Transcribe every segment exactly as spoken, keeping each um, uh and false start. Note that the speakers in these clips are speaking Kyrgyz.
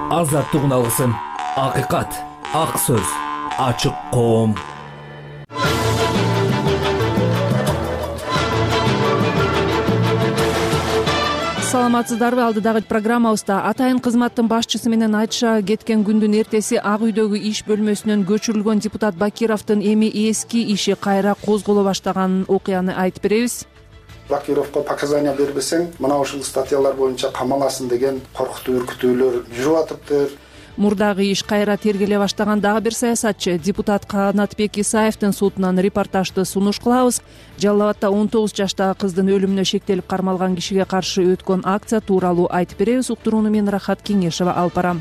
азаттык алсын. Акыйкат, ак сөз, ачык коом. Саламатсыздарбы? Алдыдагы программабызда атайын кызматтын башчысы менен айтыша кеткен күндүн эртеси Ак үйдөгү иш бөлмөсүнөн көчүрүлгөн депутат Бакировдун эми эски иши кайра козголо баштаган окуяны айтып беребиз. Бакировго показания бербесең, мына ушул статьялар боюнча камаласың деген коркутуу үркүтүүлөр жүрүп атыптыр. Мурдагы иш кайра тергеле баштаган дагы бир саясатчы депутат Канатбек Исаевдин сотунан репортажды сунуш кылабыз. Жалал Абадта он тогуз жаштагы кыздын өлүмүнө шектелип кармалган кишиге каршы өткөн акция тууралуу айтып беребиз. Уктурууну мен Рахат Кеңешева алып барам.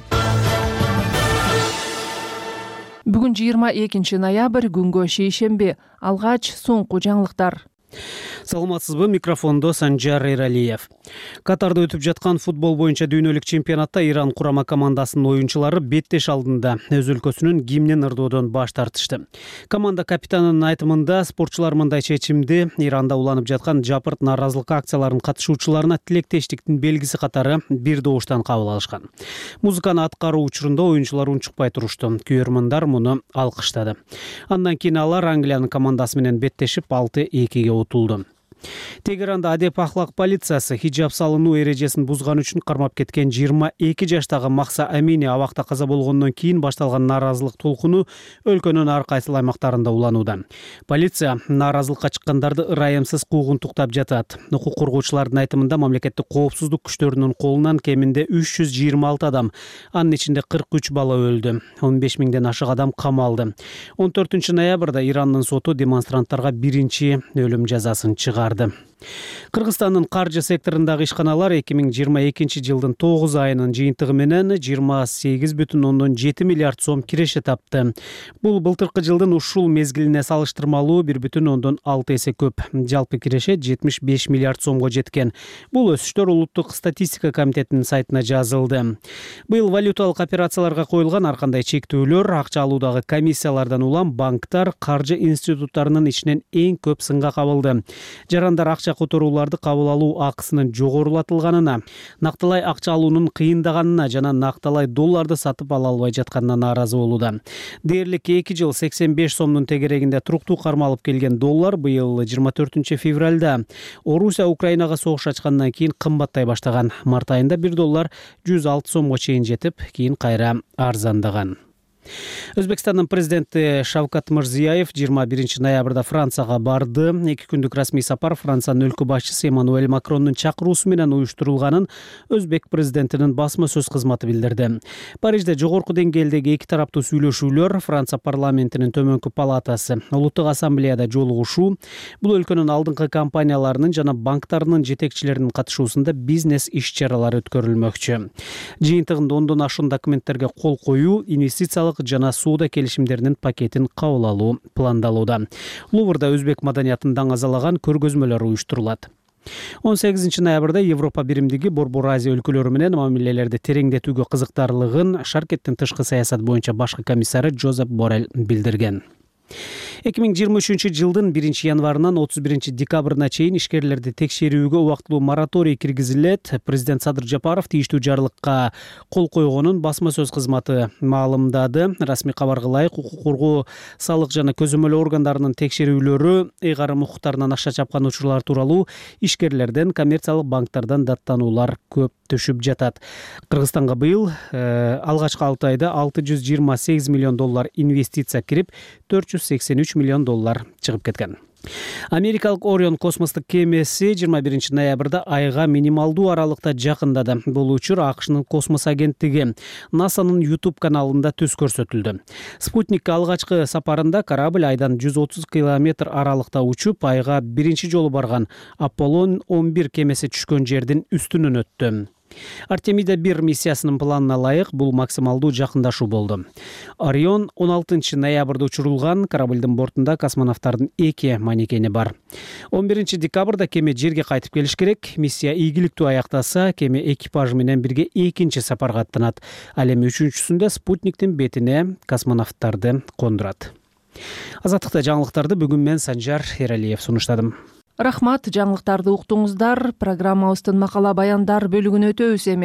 Бүгүн жыйырма экинчи ноябрь, күнгө шейшемби. Алгач соңку жаңылыктар. Саламатсызбы? Микрофондо Санжар Эралиев. Катарда өтүп жаткан футбол боюнча дүйнөлүк чемпионатта Иран курама командасынын оюнчулары беттеш алдында өз өлкөсүнүн гимнин ырдоодон баш тартышты. Команда капитанынын айтымында спортчулар мындай чечимди Иранда уланып жаткан жапырт нааразылык акцияларынын катышуучуларына тилектештиктин белгиси катары бир добуштан кабыл алышкан. Музыканы аткаруу учурунда оюнчулар унчукпай турушту. Күйөрмандар муну алкыштады. Андан кийин алар Англиянын командасы менен беттешип алты экиге утулду. Тегеранда адеп ахлак полициясы хиджаб салынуу эрежесин бузган үчүн кармап кеткен жыйырма эки жаштагы Макса Амини абакта каза болгондон кийин башталган нааразылык толкуну өлкөнүн ар кайсыл аймактарында уланууда. Полиция нааразылыкка чыккандарды ырайымсыз куугунтуктап жатат. Укук коргоочулардын айтымында мамлекеттик коопсуздук күчтөрүнүн колунан кеминде үч жүз жыйырма алты адам, анын ичинде кырк үч бала өлдү. он беш миңден ашык адам камалды. он төртүнчү ноябрда Ирандын соту демонстранттарга биринчи өлүм жазасын чыгарды. Кыргызстандын каржы секторундагы ишканалар эки миң жыйырма экинчи жылдын тогуз айынын жыйынтыгы менен жыйырма сегиз бүтүн ондон жети миллиард сом киреше тапты. Бул былтыркы жылдын ушул мезгилине салыштырмалуу бир бүтүн ондон алты эсе көп. Жалпы киреше жетимиш беш миллиард сомго жеткен. Бул өсүштөр Улуттук статистика комитетинин сайтына жазылды. Быйыл валюталык операцияларга коюлган ар кандай чектөөлөр акча алуудагы комиссиялардан улам банктар, каржы институттарынын ичинен эң көп сынга кабылды. Жарандар акча которууларды кабыл алуу акысынын жогорулатылганына, накталай акча алуунун кыйындаганына жана накталай долларды сатып ала албай жатканына нааразы болууда. Дээрлик эки жыл сексен беш сомдун тегерегинде туруктуу кармалып келген доллар быйыл жыйырма төртүнчү февралда Орусия Украинага согуш ачкандан кийин кымбаттай баштаган. Март айында бир доллар жүз алты сомго чейин жетип, кийин кайра арзандаган. Өзбекстандын президенти Шавкат Мирзиёев жыйырма биринчи ноябрда Францияга барды. эки күндүк расмий сапар Франциянын өлкө башчысы Эммануэль Макрондун чакыруусу менен уюштурулганын өзбек президентинин басма сөз кызматы билдирди. Парижде жогорку деңгээлдеги эки тараптуу сүйлөшүүлөр, Франция парламентинин төмөнкү палатасы, Улуттук ассамблеяда жолугушуу, бул өлкөнүн алдыңкы компанияларынын жана банктарынын жетекчилеринин катышуусунда бизнес иш-чаралары өткөрүлмөкчү. Жыйынтыгында ондон ашуун документтерге кол коюу, инвестициялык жана соода келишимдеринин пакетин кабыл алуу пландалууда. Луврда өзбек маданиятын даңазалаган көргөзмөлөр уюштурулат. он сегизинчи ноябрда Европа биримдиги Борбор Азия өлкөлөрү менен мамилелерди тереңдетүүгө кызыктарлыгын Шаркеттин тышкы саясат боюнча башкы комиссары Жозеп Боррелл билдирген. эки миң жыйырма үчүнчү жылдын биринчи январынан отуз биринчи декабрына чейин ишкерлерди текшерүүгө убактылуу мораторий киргизилет. Президент Садыр Жапаров тийиштүү жарлыкка кол койгонун басма сөз кызматы маалымдады. Расмий кабарга ылайык, укук коргоо, салык жана көзөмөл органдарынын текшерүүлөрү ыйгарым укуктарынан акча чапкан учурлар тууралуу ишкерлерден, коммерциялык банктардан даттануулар көп төшүп жатат. Кыргызстанга быйыл э, алгачкы алты айда алты жүз жыйырма сегиз миллион доллар инвестиция кирип, төрт жүз сексен үч миллион доллар чыгып кеткен. Америкалык Орион космостук кемеси жыйырма биринчи ноябрда айга минималдуу аралыкта жакындады. Бул учур АКШнын космос агенттиги НАСАнын YouTube каналында түз көрсөтүлдү. Спутникке алгачкы сапарында корабль айдан жүз отуз километр аралыкта учуп, айга биринчи жолу барган Аполлон он бир кемеси түшкөн жердин үстүнөн өттү. Артемида бир миссиясынын планына ылайык бул максималдуу жакындашуу болду. Орион он алтынчы ноябрда учурулган, кораблдын бортунда космонавттардын эки манекени бар. он биринчи декабрда кеме жерге кайтып келиш керек. Миссия ийгиликтүү аяктаса, кеме экипажы менен бирге экинчи сапарга аттанат. Ал эми үчүнчүсүндө спутниктин бетине космонавттарды кондурат. Азаттыкта жаңылыктарды бүгүн мен Санжар Эралиев сунуштадым. Рахмат, жаңылыктарды уктуңуздар. Программабыздын макала баяндар бөлүгүнө өтөбүз эми.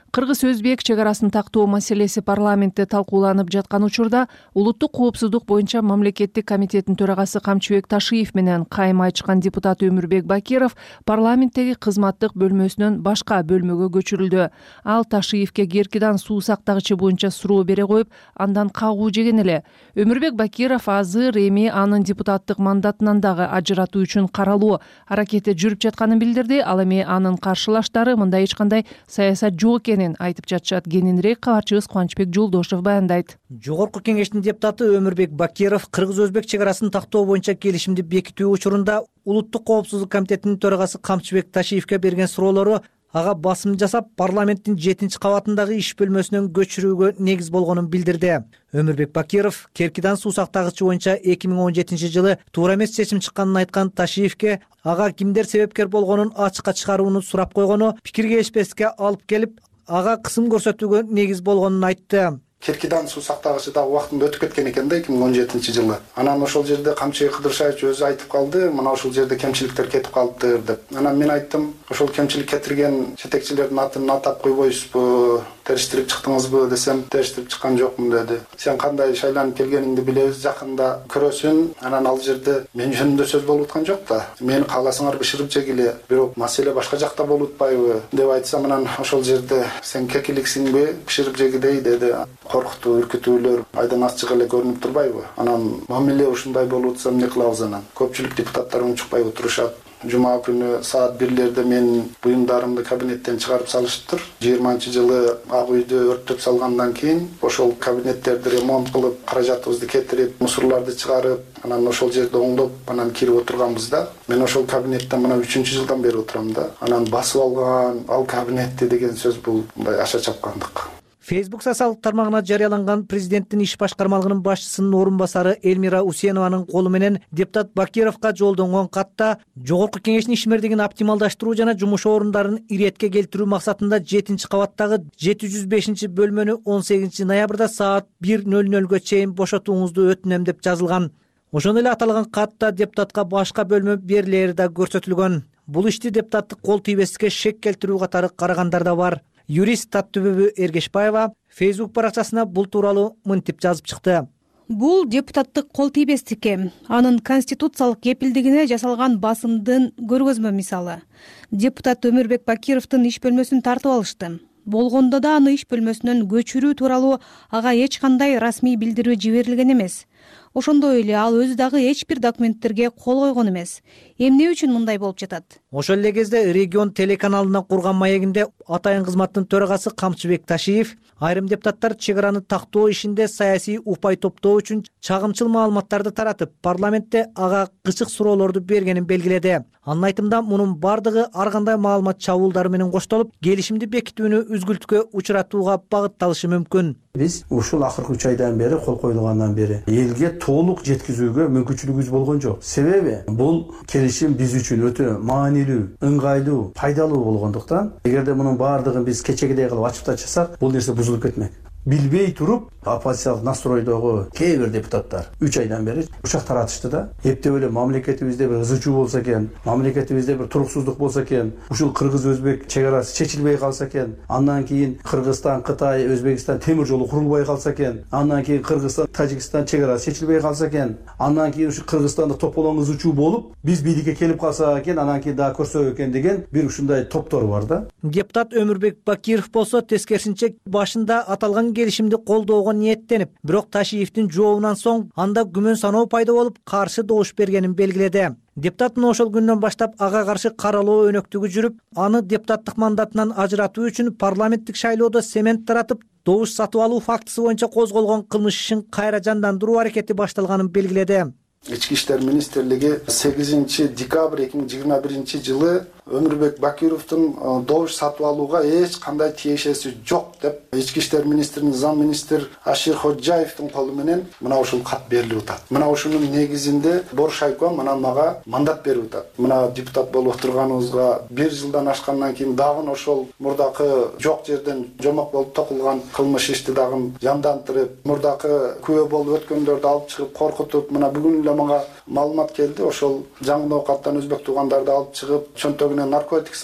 Кыргыз-өзбек чек арасын тактоо маселеси парламентте талкууланып жаткан учурда улуттук коопсуздук боюнча мамлекеттик комитеттин төрагасы Камчыбек Ташиев менен кайым айтышкан депутат Өмүрбек Бакиров парламенттеги кызматтык бөлмөсүнөн башка бөлмөгө көчүрүлдү. Ал Ташиевке Керкидан суу сактагычы боюнча суроо бере коюп, андан кагуу жеген эле. Өмүрбек Бакиров азыр эми анын депутаттык мандатынан дагы ажыратуу үчүн каралуу аракети жүрүп жатканын билдирди. Ал эми анын каршылаштары мындай эч кандай саясат жок экенин айтып жатышат. Кененирээк кабарчыбыз Кубанычбек Жолдошев баяндайт. Жогорку кеңештин депутаты Өмүрбек Бакиров кыргыз-өзбек чек арасын тактоо боюнча келишимди бекитүү учурунда улуттук коопсуздук комитетинин төрагасы Камчыбек Ташиевке берген суроолору ага басым жасап парламенттин жетинчи кабатындагы иш бөлмөсүнөн көчүрүүгө негиз болгонун билдирди. Өмүрбек Бакиров Керкидан суу сактагычы боюнча эки миң он жетинчи жылы туура эмес чечим чыкканын айткан Ташиевке ага кимдер себепкер болгонун ачыкка чыгарууну сурап койгону пикиргелишпестикке алып келип, ага кысым көрсөтүүгө негиз болгонун айтты. Керкидан суу сактагычы дагы убактында өтүп кеткен экен да эки миң он жетинчи жылы. Анан ошол жерде Камчыбек Кыдыршаевич өзү айтып калды, мына ошол жерде кемчиликтер кетип калыптыр деп. Анан мен айттым, ошол кемчилик кетирген жетекчилердин атын атап койбойсузбу, териштирип чыктыңызбы десем, териштирип чыккан жокмун деди. Сен кандай шайланып келгениңди билебиз, жакында көрөсүн. Анан ал жерде мен жөнүндө сөз болуп аткан жок да. Мени кааласаңар бышырып жегиле, бирок маселе башка жакта болуп атпайбы деп айтсам, анан ошол жерде сен кекиликсиңби, бышырып жегидей деди. Коркутуу, үркүтүүлөр айдан ачык эле көрүнүп турбайбы? Анан мамиле ушундай болуп атса эмне кылабыз анан? Көпчүлүк депутаттар унчукпай отурушат. Жума күнү саат бирлерде менин буюмдарымды кабинеттен чыгарып салышыптыр. жыйырманчы жылы Ак үйдү өрттөп салгандан кийин ошол кабинеттерди ремонт кылып, каражатыбызды кетирип, мусорларды чыгарып, анан ошол жерде оңдоп, анан кирип отурганбыз да. Мен ошол кабинетте мына үчүнчү жылдан бери отурам да. Анан басып алган ал кабинетти деген сөз бул мындай аша чапкандык. Facebook социалдык тармагына жарыяланган президенттин иш башкармалыгынын башчысынын орун басары Эльмира Усенованын колу менен депутат Бакировго жолдонгон катта жогорку кеңештин ишмердигин оптималдаштыруу жана жумуш орундарын иретке келтирүү максатында жетинчи кабаттагы жети жүз бешинчи бөлмөнү он сегизинчи ноябрда саат бир ноль нольго чейин бошотууңузду өтүнөм деп жазылган. Ошондой эле аталган катта депутатка башка бөлмө берилери да көрсөтүлгөн. Бул ишти депутаттык кол тийбестикке шек келтирүү катары карагандар да бар. Юрист Таттүбүбү Эргешбаева Facebook баракчасына бул тууралуу мынтип жазып чыкты. Бул депутаттык кол тийбестикке, анын конституциялык кепилдигине жасалган басымдын көргөзмө мисалы. Депутат Өмүрбек Бакировдун иш бөлмөсүн тартып алышты. Болгондо да аны иш бөлмөсүнөн көчүрүү тууралуу ага эч кандай расмий билдирүү жиберилген эмес. Ошондой эле ал өзү дагы эч бир документтерге кол койгон эмес. Эмне үчүн мындай болуп жатат? Ошол эле кезде Регион телеканалына курган маегинде атайын кызматтын төрагасы Камчыбек Ташиев айрым депутаттар чек араны тактоо ишинде саясий упай топтоо үчүн чагымчыл маалыматтарды таратып, парламентте ага кычык суроолорду бергенин белгиледи. Анын айтымында мунун бардыгы ар кандай маалымат чабуулдары менен коштолуп, келишимди бекитүүнү үзгүлтүккө учуратууга багытталышы мүмкүн. Биз ушул акыркы үч айдан бери, кол коюлгандан бери элге толук жеткизүүгө мүмкүнчүлүгүбүз болгон жок. Себеби бул келишим биз үчүн өтө маанилүү, ыңгайлуу, пайдалуу болгондуктан, эгерде мунун бардыгын биз кечегидей кылып ачып тачысак, бул нерсе бузулуп кетмек. Билбей туруп, оппозициялык настройдогу кээ бир депутаттар үч айдан бери учак таратышты да. Эптеп эле мамлекетибизде бир ызы чуу болсо экен, мамлекетибизде бир туруксуздук болсо экен, ушул кыргыз-өзбек чек арасы чечилбей калса экен, андан кийин Кыргызстан, Кытай, Өзбекстан темир жолу курулбай калса экен, андан кийин Кыргызстан, Тажикстан чек арасы чечилбей калса экен, андан кийин ушу Кыргызстанда тополоң ызы чуу болуп, биз бийликке келип калса экен, анан кийин дагы көрсөк экен деген бир ушундай топтор бар да. Депутат Өмүрбек Бакиров болсо тескерисинче башында аталган келишимди колдоого ниеттенип, бирок Ташиевдин жообунан соң анда күмөн саноо пайда болуп, каршы добуш бергенин белгиледи. Депутаттын ошол күндөн баштап ага каршы каралоо өнөктүгү жүрүп, аны депутаттык мандатынан ажыратуу үчүн парламенттик шайлоодо семент таратып, добуш сатып алуу фактысы боюнча козголгон кылмыш ишин кайра жандандыруу аракети башталганын белгиледи. Ички иштер министрлиги сегизинчи декабрь эки миң жыйырма биринчи жылы Өмүрбек Бакировдун добуш сатып алууга эч кандай тиешеси жок деп ички иштер министринин зам министр Ашир Ходжаевдин колу менен мына ушул кат берилип атат. Мына ушунун негизинде Боршайком мына мага мандат берип атат. Мына депутат болуп отурганыбызга бир жылдан ашкандан кийин дагы ошол мурдакы жок жерден жомок болуп токулган кылмыш ишти дагы жандандырып, мурдакы күбө болуп өткөндөрдү алып чыгып коркутуп, мына бүгүн эле мага маалымат келди. Ошол жаңы оокаттан өзбек туугандарды алып чыгып, чөнтөгүнө наркотик салып,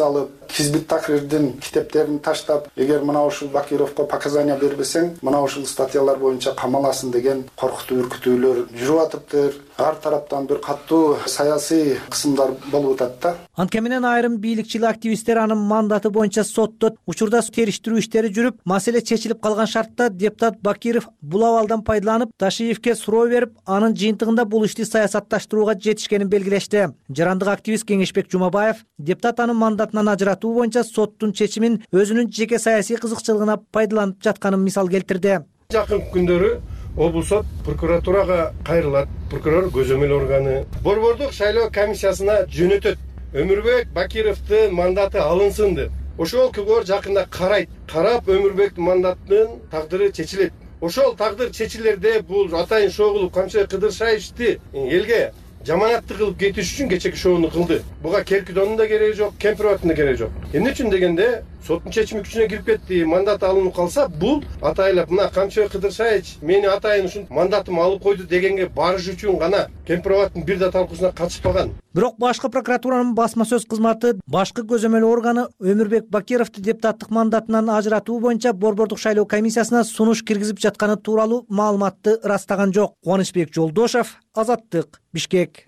Хизбит Тахрирдин китептерин таштап, эгер мына ушул Бакировго показания бербесең, мына ушул статьялар боюнча камаласың деген коркутуу үркүтүүлөр жүрүп атыптыр. Ар тараптан бир каттуу саясий кысымдар болуп атат да. Анткени айрым бийликчил активисттер анын мандаты боюнча сотто учурда териштирүү иштери жүрүп, маселе чечилип калган шартта депутат Бакиров бул абалдан пайдаланып, Ташиевке суроо берип, анын жыйынтыгында бул ишти саясатташтырууга жетишкенин белгилешти. Жарандык активист Кеңешбек Жумабаев депутат анын мандатынан ажыратуу боюнча соттун чечимин өзүнүн жеке саясий кызыкчылыгына пайдаланып жатканын мисал келтирди. Жакын күндөрү облус сот прокуратурага кайрылат. Прокурор көзөмөл органы борбордук шайлоо комиссиясына жөнөтөт. Өмүрбек Бакировдун мандаты алынсын деп. Ошол көбөр жакында карайт. Карап Өмүрбектин мандатынын тагдыры чечилет. Ошол тагдыр чечилерде бул атайын шогулуп Камчы Кыдыршаевди элге жаманатты кылып кетиш үчүн кечеки шоону кылды. Буга Керкидонун да кереги жок, Кемпироваттын да кереги жок. Эмне үчүн дегенде соттун чечими күчүнө кирип кетти, мандат алынып калса, бул атайлап мына Камчы Кыдыршаевич мени атайын ушун мандатым алып койду дегенге барыш үчүн гана Кемпироваттын бир да талкуусуна катышпаган. Бирок башкы прокуратуранын басма сөз кызматы башкы көзөмөл органы Өмүрбек Бакировду депутаттык мандатынан ажыратуу боюнча борбордук шайлоо комиссиясына сунуш киргизип жатканы тууралуу маалыматты ырастаган жок. Кубанычбек Жолдошов, Азаттык, Бишкек.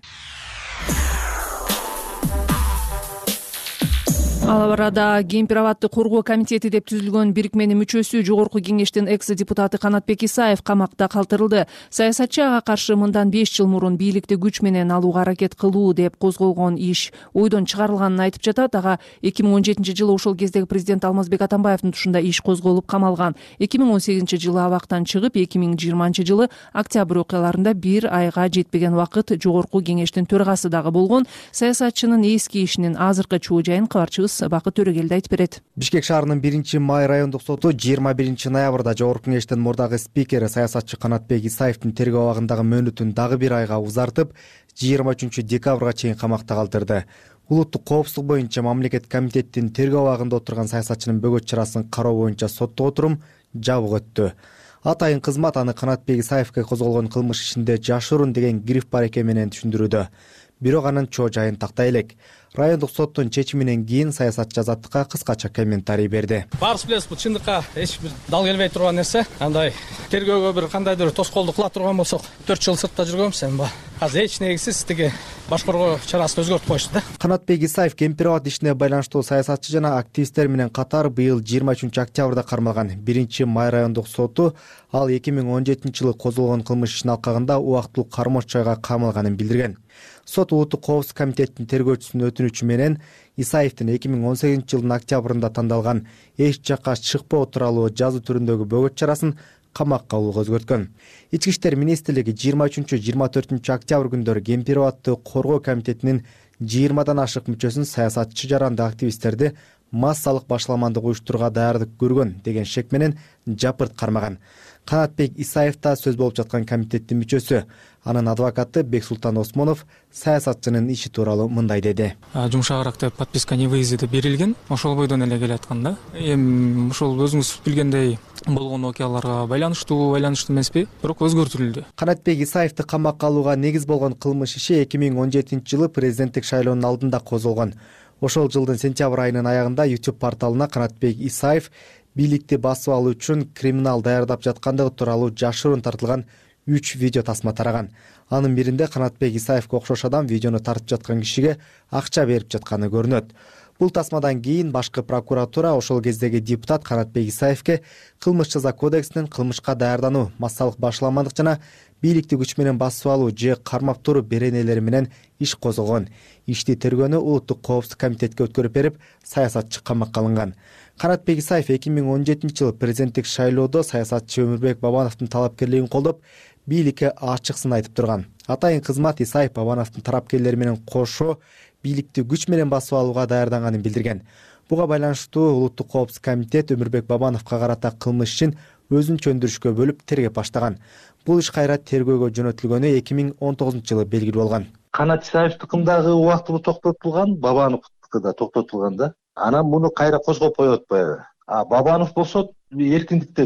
Ал арада Кемпироватты коргоо комитети деп түзүлгөн бирикменин мүчөсү жогорку кеңештин экс депутаты Канатбек Исаев камакта калтырылды. Саясатчы ага каршы мындан беш жыл мурун бийликти күч менен алууга аракет кылуу деп козголгон иш ойдон чыгарылганын айтып жатат. Ага эки миң он жетинчи жылы ошол кездеги президент Алмазбек Атамбаевдин тушунда иш козголуп камалган. эки миң он сегизинчи жылы абактан чыгып, эки миң жыйырманчы жылы октябрь окуяларында бир айга жетпеген убакыт жогорку кеңештин төрагасы дагы болгон. Саясатчынын эски ишинин азыркы чуу жайын кабарчыбыз Бакыт Төрөгелди айтып берет. Бишкек шаарынын биринчи май райондук соту жыйырма биринчи ноябрда жогорку кеңештин мурдагы спикери саясатчы Канатбек Исаевдин тергөө абагындагы мөөнөтүн дагы бир айга узартып, жыйырма үчүнчү декабрга чейин камакта калтырды. Улуттук коопсуздук боюнча мамлекет комитеттин тергөө абагында отурган саясатчынын бөгөт чарасын кароо боюнча сотто отурум жабык өттү. Атайын кызмат аны Канатбек Исаевге козголгон кылмыш ишинде жашыруун деген гриф бар экен менен түшүндүрүүдө. Бирок анын чоо жайын тактай элек. Райондук соттун чечиминен кийин саясатчы Азаттыкка кыскача комментарий берди. Барыс билесиз, бул чындыкка эч бир дал келбей турган нерсе. Андай тергөөгө бир кандайдыр тоскоолдук кыла турган болсок, төрт жыл сыртта жүргөнбүз эми ба. Азыр эч негизсиз тиги башкаруу чарасын өзгөртүп коюшту да. Канатбек Исаев Кемпироват ишине байланыштуу саясатчы жана активисттер менен катар быйыл жыйырма үчүнчү октябрда кармалган. биринчи май райондук соту ал эки миң он жетинчи жылы козголгон кылмыш ишин алкагында убактылуу кармош жайга камалганын билдирген. Сот Улуттук коопсуздук комитетинин тергөөчүсүнүн өтүнүчү менен Исаевдин эки миң он сегизинчи жылдын октябрында тандалган эч жакка чыкпоо тууралуу жазуу түрүндөгү бөгөт чарасын камакка алууга өзгөрткөн. Ички иштер министрлиги жыйырма үчүнчү жыйырма төртүнчү октябрь күндөрү Кемпироватты коргоо комитетинин жыйырмадан ашык мүчөсүн саясатчы жаранды активисттерди массалык башаламандык уюштурууга даярдык көргөн деген шек менен жапырт кармаган. Канатбек Исаев да сөз болуп жаткан комитеттин мүчөсү. Анын адвокаты Бексултан Осмонов саясатчынын иши тууралуу мындай деди. Жумшагыраак деп подписка не выезди деп берилген. Ошол бойдон эле келаткан да. Эми ошол өзүңүз билгендей болгон окуяларга байланыштуу, байланыштуу эмеспи, бирок өзгөртүлдү. Канатбек Исаевди камакка алууга негиз болгон кылмыш иши эки миң он жетинчи жылы президенттик шайлоонун алдында козголгон. Ошол жылдын сентябрь айынын аягында YouTube порталына Канатбек Исаев бийликти басып алуу үчүн криминал даярдап жаткандыгы тууралуу жашыруун тартылган үч видео тасма тараган. Анын биринде Канатбек Исаевге окшош адам видеону тартып жаткан кишиге акча берип жатканы көрүнөт. Бул тасмадан кийин башкы прокуратура ошол кездеги депутат Канатбек Исаевге кылмыш жаза кодексинин кылмышка даярдануу, массалык башаламандык жана бийликти күч менен басып алуу же кармап туруу беренелери менен иш козгогон. Ишти тергөөнү Улуттук коопсуздук комитетке өткөрүп берип, саясатчы камакка алынган. Канатбек Исаев эки миң он жетинчи жылы президенттик шайлоодо саясатчы Өмүрбек Бабановдун талапкерлигин колдоп, бийликке ачык сын айтып турган. Атайын кызмат Исаев Бабановдун тарапкерлери менен кошо бийликти күч менен басып алууга даярданганын билдирген. Буга байланыштуу Улуттук коопсуздук комитет Өмүрбек Бабановго карата кылмыш ишин өзүнчө өндүрүшкө бөлүп тергеп баштаган. Бул иш кайра тергөөгө жөнөтүлгөнү эки миң он тогузунчу жылы белгилүү болгон. Канат Исаевдикиндагы убактылуу токтотулган, Бабановдуки да токтотулган да. Анан муну кайра козгоп коет баягы. А Бабанов болсо эркиндикте жүрөт.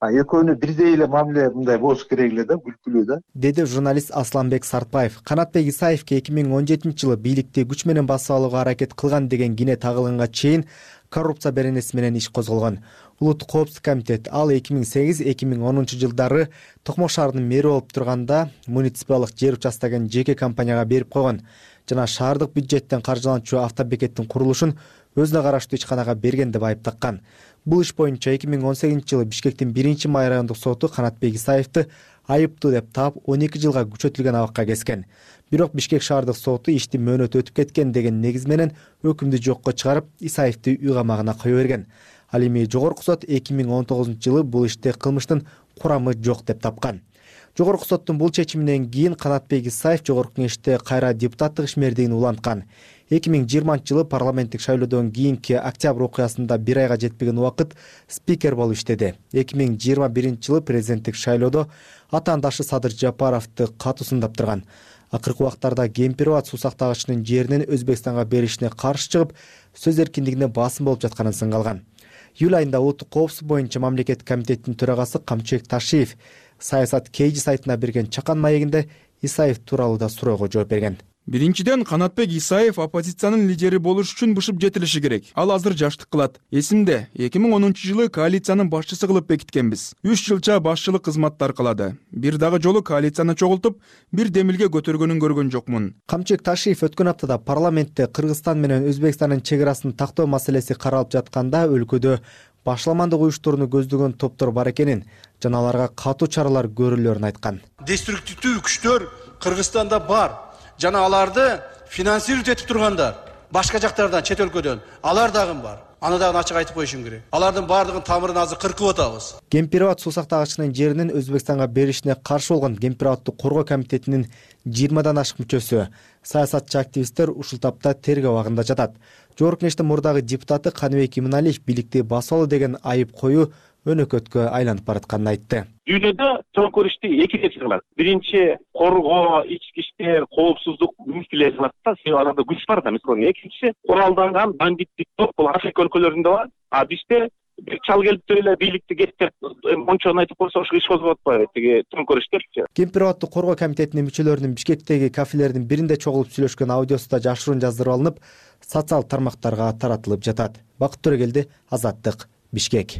экөөнү бирдей эле мамиле мындай болуш керек эле да, күлкүлүү да, деди журналист Асланбек Сартбаев. Канатбек Исаевке эки миң он жетинчи жылы бийликти күч менен басып алууга аракет кылган деген кине тагылганга чейин коррупция беренеси менен иш козголгон. Улуттук коопсуздук комитет ал эки миң сегиз эки миң онунчу жылдары Токмок шаарынын мэри болуп турганда муниципалдык жер участогун жеке компанияга берип койгон жана шаардык бюджеттен каржыланчу автобекеттин курулушун өзүнө караштуу ичканага берген деп айыптакан. Бул иш боюнча эки миң он сегизинчи жылы Бишкектин биринчи май райондук соту Канатбек Исаевди айыптуу деп таап он эки жылга күчөтүлгөн абакка кескен. Бирок Бишкек шаардык соту иштин мөөнөтү өтүп кеткен деген негиз менен өкүмдү жокко чыгарып, Исаевди үй камагына кое берген. Ал эми жогорку сот эки миң он тогузунчу жылы бул иште кылмыштын курамы жок деп тапкан. Жогорку соттун бул чечиминен кийин Канатбек Исаев жогорку кеңеште кайра депутаттык ишмердигин уланткан. эки миң жыйырманчы жылы парламенттик шайлоодон кийинки октябрь окуясында бир айга жетпеген убакыт спикер болуп иштеди. эки миң жыйырма биринчи жылы президенттик шайлоодо атаандашы Садыр Жапаровду катуу сындап турган. Акыркы убактарда Кемпирбат суу сактагычынын жеринин Өзбекстанга беришине каршы чыгып, сөз эркиндигине басым болуп жатканын сынгалган. Июль айында улуттук коопсуздук боюнча мамлекет комитетинин төрагасы Камчыбек Ташиев Саясат Кейжи сайтына берген чакан маегинде Исаев тууралуу да суроого жооп берген. Биринчиден, Канатбек Исаев оппозициянын лидери болуш үчүн бышып жетилиши керек. Ал азыр жаштык кылат. Эсимде, эки миң онунчу жылы коалициянын башчысы кылып бекиткенбиз. үч жылча башчылык кызматтар кылады. Бир дагы жолу коалицияны чогултуп, бир демилге көтөргөнүн көргөн жокмун. Камчыбек Ташиев өткөн аптада парламентте Кыргызстан менен Өзбекстандын чек арасын тактоо маселеси каралып жатканда өлкөдө башламандык уюштурууну көздөгөн топтор бар экенин жана аларга катуу чаралар көрүлөрүн айткан. Деструктивдүү күчтөр Кыргызстанда бар. Жана аларды финансировать этип тургандар башка жактардан, чет өлкөдөн алар дагы бар. Аны дагы ачык айтып коюшум керек. Алардын бардыгын тамырын азыр кыркып атабыз. Кемпирбат суу сактагычынын жеринин Өзбекстанга беришине каршы болгон Кемпирбатты коргоо комитетинин жыйырмадан ашык мүчөсү, саясатчы активисттер ушул тапта тергөө абагында жатат. Жогорку кеңештин мурдагы депутаты Каныбек Иманалиев бийликти басып алуу деген айып коюу өнөкөткө айланып баратканын айтты. Дүйнөдө төңкөр ишти эки деп чыгылат. Биринчи коргоо, ички иштер, коопсуздук министрлери кылат да, себеби аларда күч бар да, мисалы. Экинчиси куралданган бандиттик топ бул Африка өлкөлөрүндө бар. А бизде бир чал келип эле бийликти кеттеп, мончону айтып койсо ошо иш козгоп атпайбы, тиги төңкөр иштерчи. Кемпирбатты коргоо комитетинин мүчөлөрүнүн Бишкектеги кафелердин биринде чогулуп сүйлөшкөн аудиосу да жашыруун жаздырып алынып, социал тармактарга таратылып жатат. Бакыт Төрөгелди, Азаттык, Бишкек.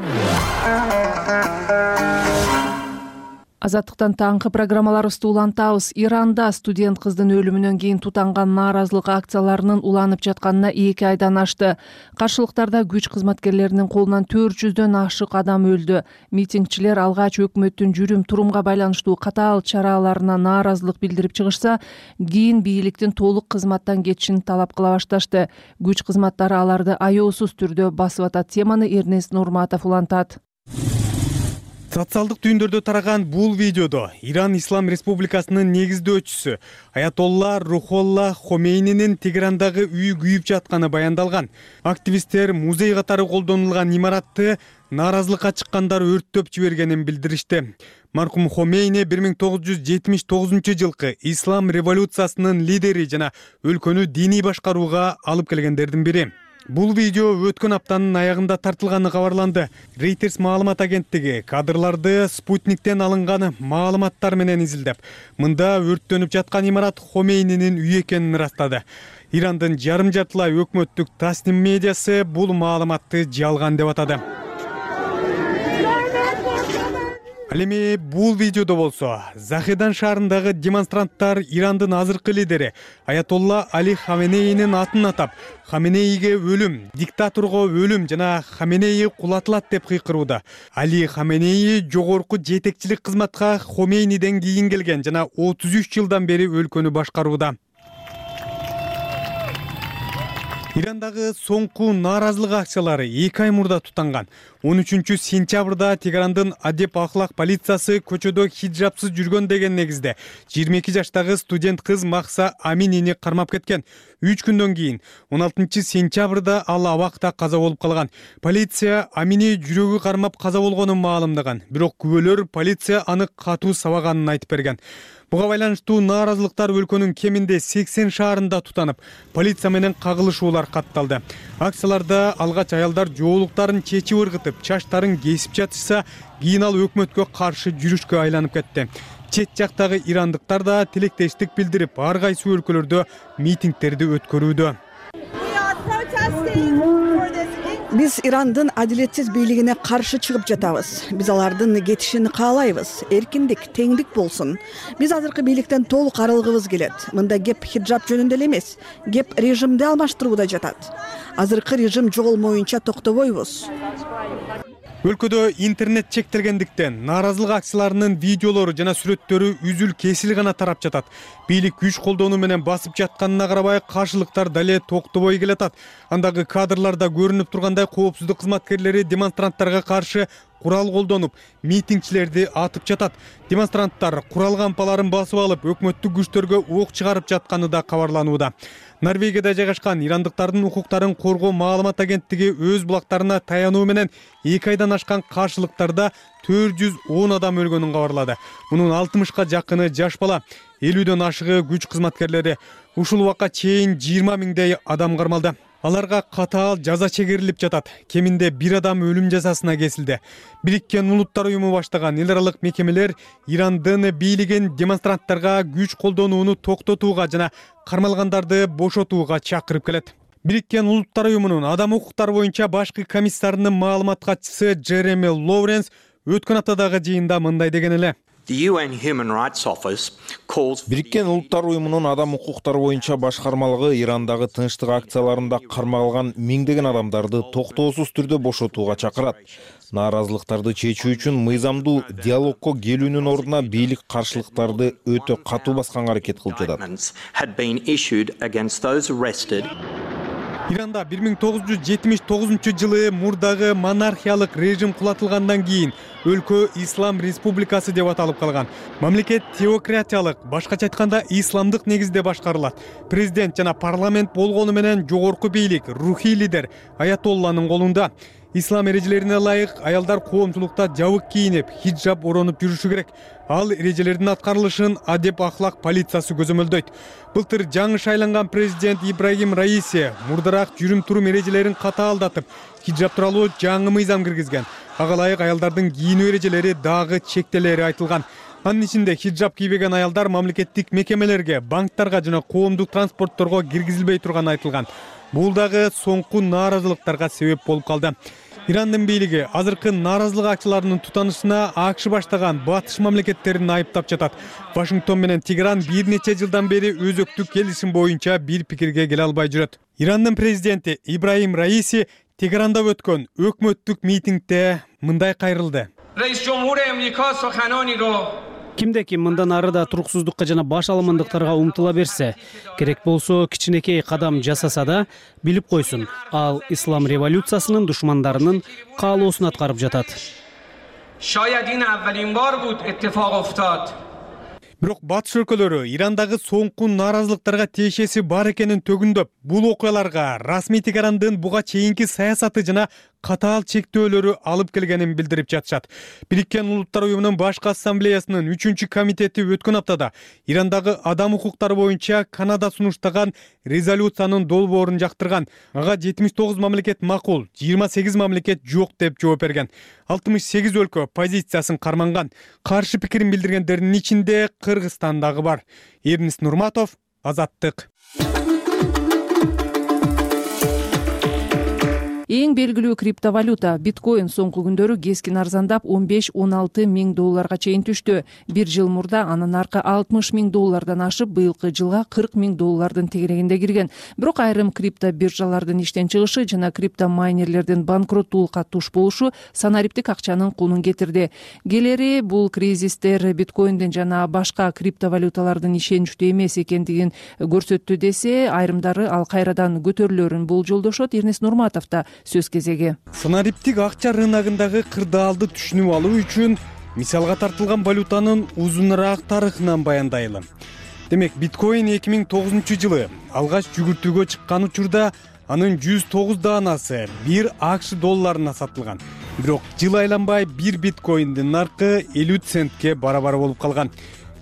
Азаттыктан таңкы программаларыбызды улантабыз. Иранда студент кыздын өлүмүнөн кийин тутанган нааразылык акцияларынын уланып жатканына эки айдан ашты. Каршылыктарда күч кызматкерлеринин колунан төрт жүздөн ашык адам өлдү. Митингчилер алгач өкмөттүн жүрүм турумга байланыштуу катаал чараларына нааразылык билдирип чыгышса, кийин бийликтин толук кызматтан кетишин талап кыла башташты. Күч кызматтары аларды аяосуз түрдө басып атат. Теманы Эрнест Нурматов улантат. Социалдык түйүндөрдө тараган бул видеодо Иран Ислам Республикасынын негиздөөчүсү Аятолла Рухолла Хомейнинин Тегерандагы үйү күйүп жатканы баяндалган. Активисттер музей катары колдонулган имаратты нааразылыкка чыккандар өрттөп жибергенин билдиришти. Маркум Хомейни бир миң тогуз жүз жетимиш тогузунчу жылкы Ислам революциясынын лидери жана өлкөнү диний башкарууга алып келгендердин бири. Бул видео өткөн аптанын аягында тартылганы кабарланды. Reuters маалымат агенттиги кадрларды спутниктен алынган маалыматтар менен изилдеп, мында өрттөнүп жаткан имарат Хомейнинин үйү экенин ырастады. Ирандын жарым жартылай өкмөттүк Тасним медиасы бул маалыматты жалган деп атады. Ал эми бул видеодо болсо, Захедан шаарындагы демонстранттар Ирандын азыркы лидери Аятолла Али Хаменейнин атын атап, Хаменейге өлүм, диктаторго өлүм жана Хаменей кулатылат деп кыйкырууда. Али Хаменей жогорку жетекчилик кызматка Хомейниден кийин келген жана отуз үч жылдан бери өлкөнү башкарууда. Ирандагы соңку нааразылык акциялары эки ай мурда тутанган. он үчүнчү сентябрда Тегерандын адеп ахлак полициясы көчөдө хиджабсыз жүргөн деген негизде жыйырма эки жаштагы студент кыз Махса Аминини кармап кеткен. үч күндөн кийин он алтынчы сентябрда ал абакта каза болуп калган. Полиция Амини жүрөгү кармап каза болгонун маалымдаган. Бирок күбөлөр полиция аны катуу сабаганын айтып берген. Буга байланыштуу нааразылыктар өлкөнүн кеминде сексен шаарында тутанып, полиция менен кагылышуулар катталды. Акцияларда алгач аялдар жоолуктарын чечип ыргытып, чачтарын кесип жатышса, кийин ал өкмөткө каршы жүрүшкө айланып кетти. Чет жактагы ирандыктар да тилектештик билдирип, ар кайсы өлкөлөрдө митингдерди өткөрүүдө. Биз Ирандын адилетсиз бийлигине каршы чыгып жатабыз. Биз алардын кетишин каалайбыз. Эркиндик, теңдик болсун. Биз азыркы бийликтен толук арылгыбыз келет. Мында кеп хиджаб жөнүндө эле эмес, кеп режимди алмаштырууда жатат. Азыркы режим жоголмоюнча токтобойбуз. Өлкөдө интернет чектелгендиктен нааразылык акцияларынын видеолору жана сүрөттөрү үзүл кесил гана тарап жатат. Бийлик күч колдонуу менен басып жатканына карабай, каршылыктар дале токтобой келатат. Андагы кадрларда көрүнүп тургандай, коопсуздук кызматкерлери демонстранттарга каршы курал колдонуп, митингчилерди атып жатат. Демонстранттар курал кампаларын басып алып, өкмөттүк күчтөргө ок чыгарып жатканы да кабарланууда. Норвегияда жайгашкан ирандыктардын укуктарын коргоо маалымат агенттиги өз булактарына таянуу менен эки айдан ашкан каршылыктарда төрт жүз он адам өлгөнүн кабарлады. Мунун алтымышка жакыны жаш бала, элүүдөн ашыгы күч кызматкерлери. Ушул убакка чейин жыйырма миңдей адам кармалды. Аларга катаал жаза чегерилип жатат. Кеминде бир адам өлүм жазасына кесилди. Бириккен Улуттар уюму баштаган эл аралык мекемелер Ирандын бийлигин демонстранттарга күч колдонууну токтотууга жана кармалгандарды бошотууга чакырып келет. Бириккен Улуттар уюмунун адам укуктары боюнча башкы комиссарынын маалымат катчысы Джереми Лоуренс өткөн аптадагы жыйында мындай деген эле. Бириккен Улуттар уюмунун адам укуктары боюнча башкармалыгы Ирандагы тынчтык акцияларында кармалган миңдеген адамдарды токтоосуз түрдө бошотууга чакырат. Нааразылыктарды чечүү үчүн мыйзамдуу диалогко келүүнүн ордуна бийлик каршылыктарды өтө катуу басканга аракет кылып жатат. Иранда бир миң тогуз жүз жетимиш тогузунчу жылы мурдагы монархиялык режим кулатылгандан кийин өлкө Ислам республикасы деп аталып калган. Мамлекет теократиялык, башкача айтканда исламдык негизде башкарылат. Президент жана парламент болгону менен жогорку бийлик, рухий лидер Аятолланын колунда. Ислам эрежелерине ылайык аялдар коомчулукта жабык кийинип, хиджаб оронуп жүрүшү керек. Ал эрежелердин аткарылышын адеп ахлак полициясы көзөмөлдөйт. Былтыр жаңы шайланган президент Ибрагим Раиси мурдараак жүрүм-турум эрежелерин катаалдатып, хиджаб тууралуу жаңы мыйзам киргизген. Ага ылайык аялдардын кийинүү эрежелери дагы чектелери айтылган. Анын ичинде хиджаб кийбеген аялдар мамлекеттик мекемелерге, банктарга жана коомдук транспортторго киргизилбей турганы айтылган. Бул дагы соңку нааразылыктарга себеп болуп калды. Ирандын бийлиги азыркы нааразылык акчыларынын тутанышына АКШ баштаган батыш мамлекеттерин айыптап жатат. Вашингтон менен Тегеран бир нече жылдан бери өзөктүк келишим боюнча бир пикирге келе албай жүрөт. Ирандын президенти Ибрагим Раиси Тегеранда өткөн өкмөттүк митингде мындай кайрылды. Кимде ким мындан арыда туруксуздукка жана баш аламандыктарга умтула берсе, керек болсо кичинекей кадам жасаса да, билип койсун, ал ислам революциясынын душмандарынын каалоосун аткарып жатат. Бирок батыш өлкөлөрү Ирандагы соңку нааразылыктарга тиешеси бар экенин төгүндөп, бул окуяларга расмий Тегерандын буга чейинки саясаты жана катаал чектөөлөрү алып келгенин билдирип жатышат. Бириккен Улуттар уюмунун башкы ассамблеясынын үчүнчү комитети өткөн аптада Ирандагы адам укуктары боюнча Канада сунуштаган резолюциянын долбоорун жактырган. Ага жетимиш тогуз мамлекет макул, жыйырма сегиз мамлекет жок деп жооп берген. алтымыш сегиз өлкө позициясын карманган. Каршы пикирин билдиргендердин ичинде Кыргызстан дагы бар. Эрнис Нурматов, Азаттык. Эң белгилүү криптовалюта биткоин соңку күндөрү кескин арзандап он беш он алты миң долларга чейин түштү. Бир жыл мурда анын наркы алтымыш миң доллардан ашып, быйылкы жылга кырк миң доллардын тегерегинде кирген. Бирок айрым крипто биржалардын иштен чыгышы жана крипто майнерлердин банкроттуулукка туш болушу санариптик акчанын кунун кетирди. Келери бул кризистер биткоиндин жана башка криптовалюталардын ишеничтүү эмес экендигин көрсөттү десе, айрымдары ал кайрадан көтөрүлөрүн болжолдошот. Эрнис Нурматов да сөз кезеги. Санариптик акча рыногундагы кырдаалды түшүнүп алуу үчүн мисалга тартылган валютанын узунураак тарыхынан баяндайлы. Демек, биткоин эки миң тогузунчу жылы алгач жүгүртүүгө чыккан учурда анын жүз тогуз даанасы бир АКШ долларына сатылган. Бирок жыл айланбай бир биткоиндин наркы элүү центке барабар болуп калган.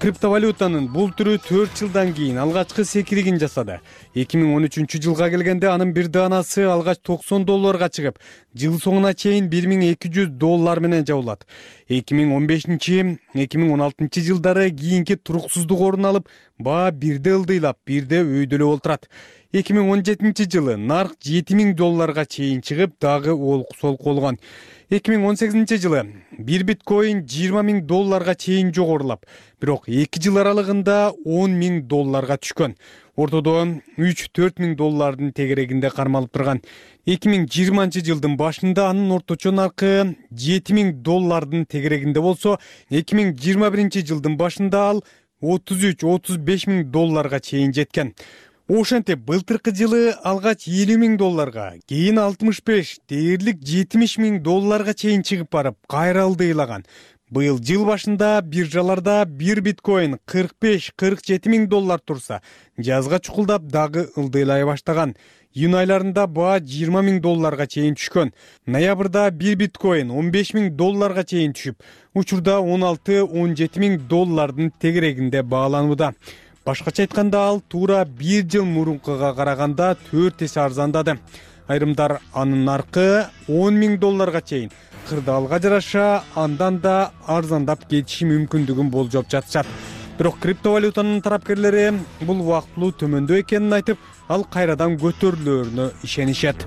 Криптовалютанын бул түрү төрт жылдан кийин алгачкы секиригин жасады. эки миң он үчүнчү жылга келгенде анын бир даанасы алгач токсон долларга чыгып, жыл соңуна чейин бир миң эки жүз доллар менен жабылат. эки миң он бешинчи эки миң он алтынчы жылдары кийинки туруксуздук орун алып, баа бирде ылдыйлап, бирде өйдөлөп олтурат. эки миң он жетинчи жылы нарк жети миң долларга чейин чыгып, дагы олку-солку болгон. эки миң он сегизинчи жылы бир биткоин жыйырма миң долларга чейин жогорулап, бирок эки жыл аралыгында он миң долларга түшкөн. Ортодо үч төрт миң доллардын тегерегинде кармалып турган. эки миң жыйырманчы жылдын башында анын орточо наркы жети миң доллардын тегерегинде болсо, эки миң жыйырма биринчи жылдын башында ал отуз үч отуз беш миң долларга чейин жеткен. Ошентип былтыркы жылы алгач элүү миң долларга, кийин алтымыш беш, дээрлик жетимиш миң долларга чейин чыгып барып, кайра ылдыйлаган. Быйыл жыл башында биржаларда бир биткоин кырк беш кырк жети миң доллар турса, жазга чукулдап дагы ылдыйлай баштаган. Июнь айларында баа жыйырма миң долларга чейин түшкөн. Ноябрда бир биткоин он беш миң долларга чейин түшүп, учурда он алты он жети миң доллардын тегерегинде бааланууда. Башкача айтканда ал туура бир жыл мурункуга караганда төрт эсе арзандады. Айрымдар анын наркы он миң долларга чейин, кырдаалга жараша андан да арзандап кетиши мүмкүндүгүн болжоп жатышат. Бирок криптовалютанын тарапкерлери бул убактылуу төмөндөө экенин айтып, ал кайрадан көтөрүлөрүнө ишенишет.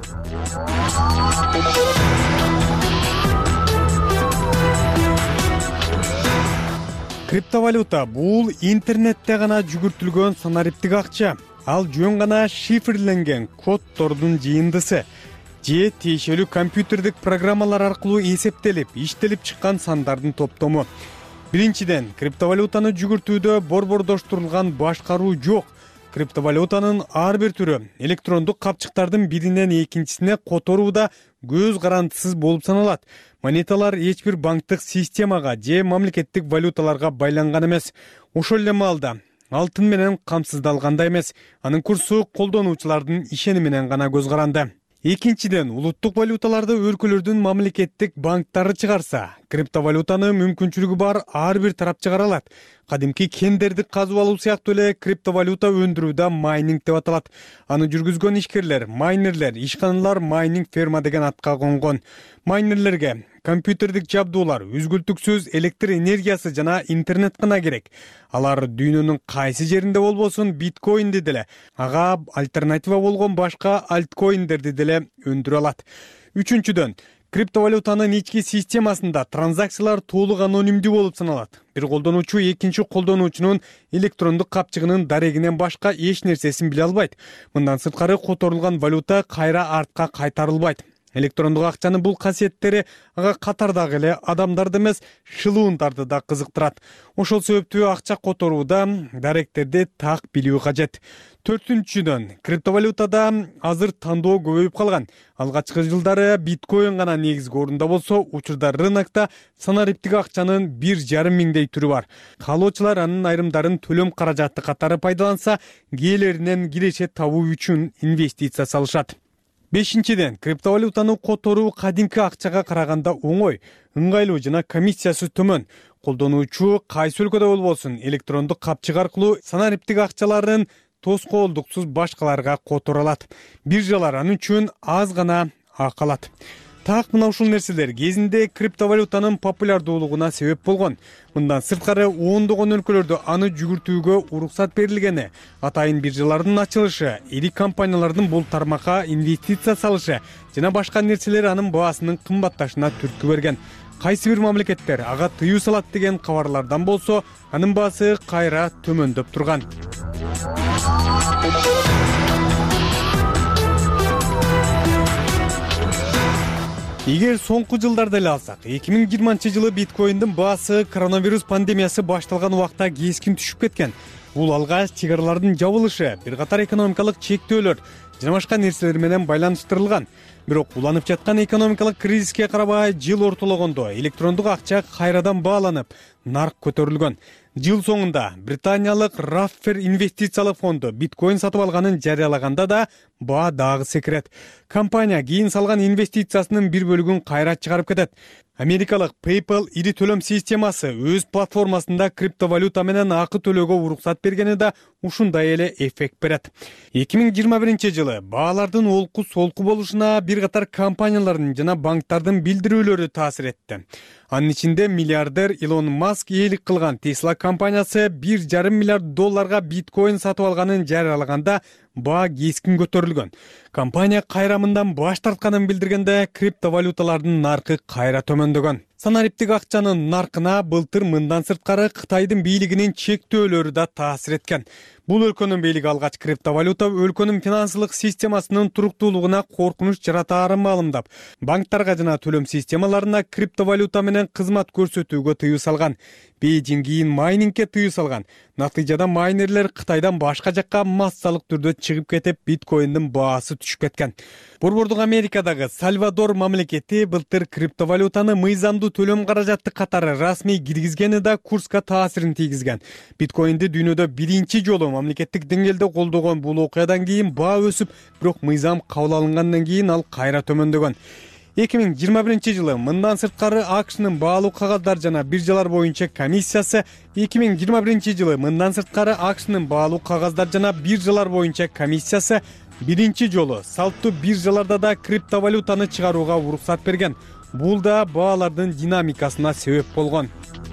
Криптовалюта бул интернетте гана жүгүртүлгөн санариптик акча. Ал жөн гана шифрленген коддордун жыйындысы же тиешелүү компьютердик программалар аркылуу эсептелип, иштелип чыккан сандардын топтому. Биринчиден, криптовалютаны жүгүртүүдө борбордоштурулган башкаруу жок. Криптовалютанын ар бир түрү электрондук капчыктардын биринен экинчисине которууда көз карандысыз болуп саналат. Монеталар эч бир банктык системага же мамлекеттик валюталарга байланган эмес. Ошол эле маалда алтын менен камсыздалган да эмес. Анын курсу колдонуучулардын ишени менен гана көз каранды. Экинчиден, улуттук валюталарды өлкөлөрдүн мамлекеттик банктары чыгарса, криптовалютаны мүмкүнчүлүгү бар ар бир тарап чыгара алат. Кадимки кендерди казып алуу сыяктуу эле криптовалюта өндүрүүдө майнинг деп аталат. Аны жүргүзгөн ишкерлер, майнерлер, ишканалар майнинг ферма деген атка конгон. Майнерлерге компьютердик жабдуулар, үзгүлтүксүз электр энергиясы жана интернет гана керек. Алар дүйнөнүн кайсы жеринде болбосун биткоинди деле, ага альтернатива болгон башка альткоиндерди деле өндүрө алат. Үчүнчүдөн, криптовалютанын ички системасында транзакциялар толук анонимдүү болуп саналат. Бир колдонуучу экинчи колдонуучунун электрондук капчыгынын дарегинен башка эч нерсесин биле албайт. Мындан сырткары которулган валюта кайра артка кайтарылбайт. Электрондук акчанын бул касиеттери ага катардагы эле адамдарды эмес, шылуундарды да кызыктырат. Ошол себептүү акча которууда даректерди так билүү кажет. Төртүнчүдөн, криптовалютада азыр тандоо көбөйүп калган. Алгачкы жылдары биткоин гана негизги орунда болсо, учурда рынокто санариптик акчанын бир жарым миңдей түрү бар. Каалоочулар анын айрымдарын төлөм каражаты катары пайдаланса, кээлеринен киреше табуу үчүн инвестиция салышат. Бешинчиден, криптовалютаны которуу кадимки акчага караганда оңой, ыңгайлуу жана комиссиясы төмөн. Колдонуучу кайсы өлкөдө болбосун электрондук капчык аркылуу санариптик акчаларын тоскоолдуксуз башкаларга которо алат. Биржалар аны үчүн аз гана акы алат. Так мына ушул нерселер кезинде криптовалютанын популярдуулугуна себеп болгон. Мындан сырткары ондогон өлкөлөрдө аны жүгүртүүгө уруксат берилгени, атайын биржалардын ачылышы, ири компаниялардын бул тармакка инвестиция салышы жана башка нерселер анын баасынын кымбатташына түрткү берген. Кайсы бир мамлекеттер ага тыюу салат деген кабарлардан болсо, анын баасы кайра төмөндөп турган. Эгер соңку жылдарды эле алсак, эки миң жыйырманчы жылы биткоиндин баасы коронавирус пандемиясы башталган убакта кескин түшүп кеткен. Бул алгач чек аралардын жабылышы, бир катар экономикалык чектөөлөр жана башка нерселер менен байланыштырылган. Бирок уланып жаткан экономикалык кризиске карабай жыл ортологондо электрондук акча кайрадан бааланып, нарк көтөрүлгөн. Жыл соңунда британиялык Raffer инвестициялык фонду биткоин сатып алганын жарыялаганда да баа дагы секирет. Компания кийин салган инвестициясынын бир бөлүгүн кайра чыгарып кетет. Америкалык PayPal ири төлөм системасы өз платформасында криптовалюта менен акы төлөөгө уруксат бергени да ушундай эле эффект берет. эки миң жыйырма биринчи жылы баалардын олку солку болушуна бир катар компаниялардын жана банктардын билдирүүлөрү таасир этти. Анын ичинде миллиардер Илон Маск ээлик кылган Tesla компаниясы бир жарым миллиард долларга биткоин сатып алганын жарыялаганда баа кескин көтөрүлгөн. Компания кайрамындан баш тартканын билдиргенде криптовалюталардын наркы кайра төмөндөгөн. Санариптик акчанын наркына былтыр мындан сырткары Кытайдын бийлигинин чектөөлөрү да таасир эткен. Бул өлкөнүн бийлиги алгач криптовалюта өлкөнүн финансылык системасынын туруктуулугуна коркунуч жаратаарын маалымдап, банктарга жана төлөм системаларына криптовалюта менен кызмат көрсөтүүгө тыюу салган. Бейжиң кийин майнингке тыюу салган. Натыйжада майнерлер Кытайдан башка жакка массалык түрдө чыгып кетип, биткоиндин баасы түшүп кеткен. Борбордук Америкадагы Сальвадор мамлекети былтыр криптовалютаны мыйзамдуу төлөм каражаты катары расмий киргизгени да курска таасирин тийгизген. Биткоинди дүйнөдө биринчи жолу мамлекеттик деңгээлде колдогон бул окуядан кийин баа өсүп, бирок мыйзам кабыл алынгандан кийин ал кайра төмөндөгөн. эки миң жыйырма биринчи жылы мындан сырткары АКШнын баалуу кагаздар жана биржалар боюнча комиссиясы эки миң жыйырма биринчи жылы мындан сырткары АКШнын баалуу кагаздар жана биржалар боюнча комиссиясы биринчи жолу салттуу биржаларда да криптовалютаны чыгарууга уруксат берген. Бул да баалардын динамикасына себеп болгон.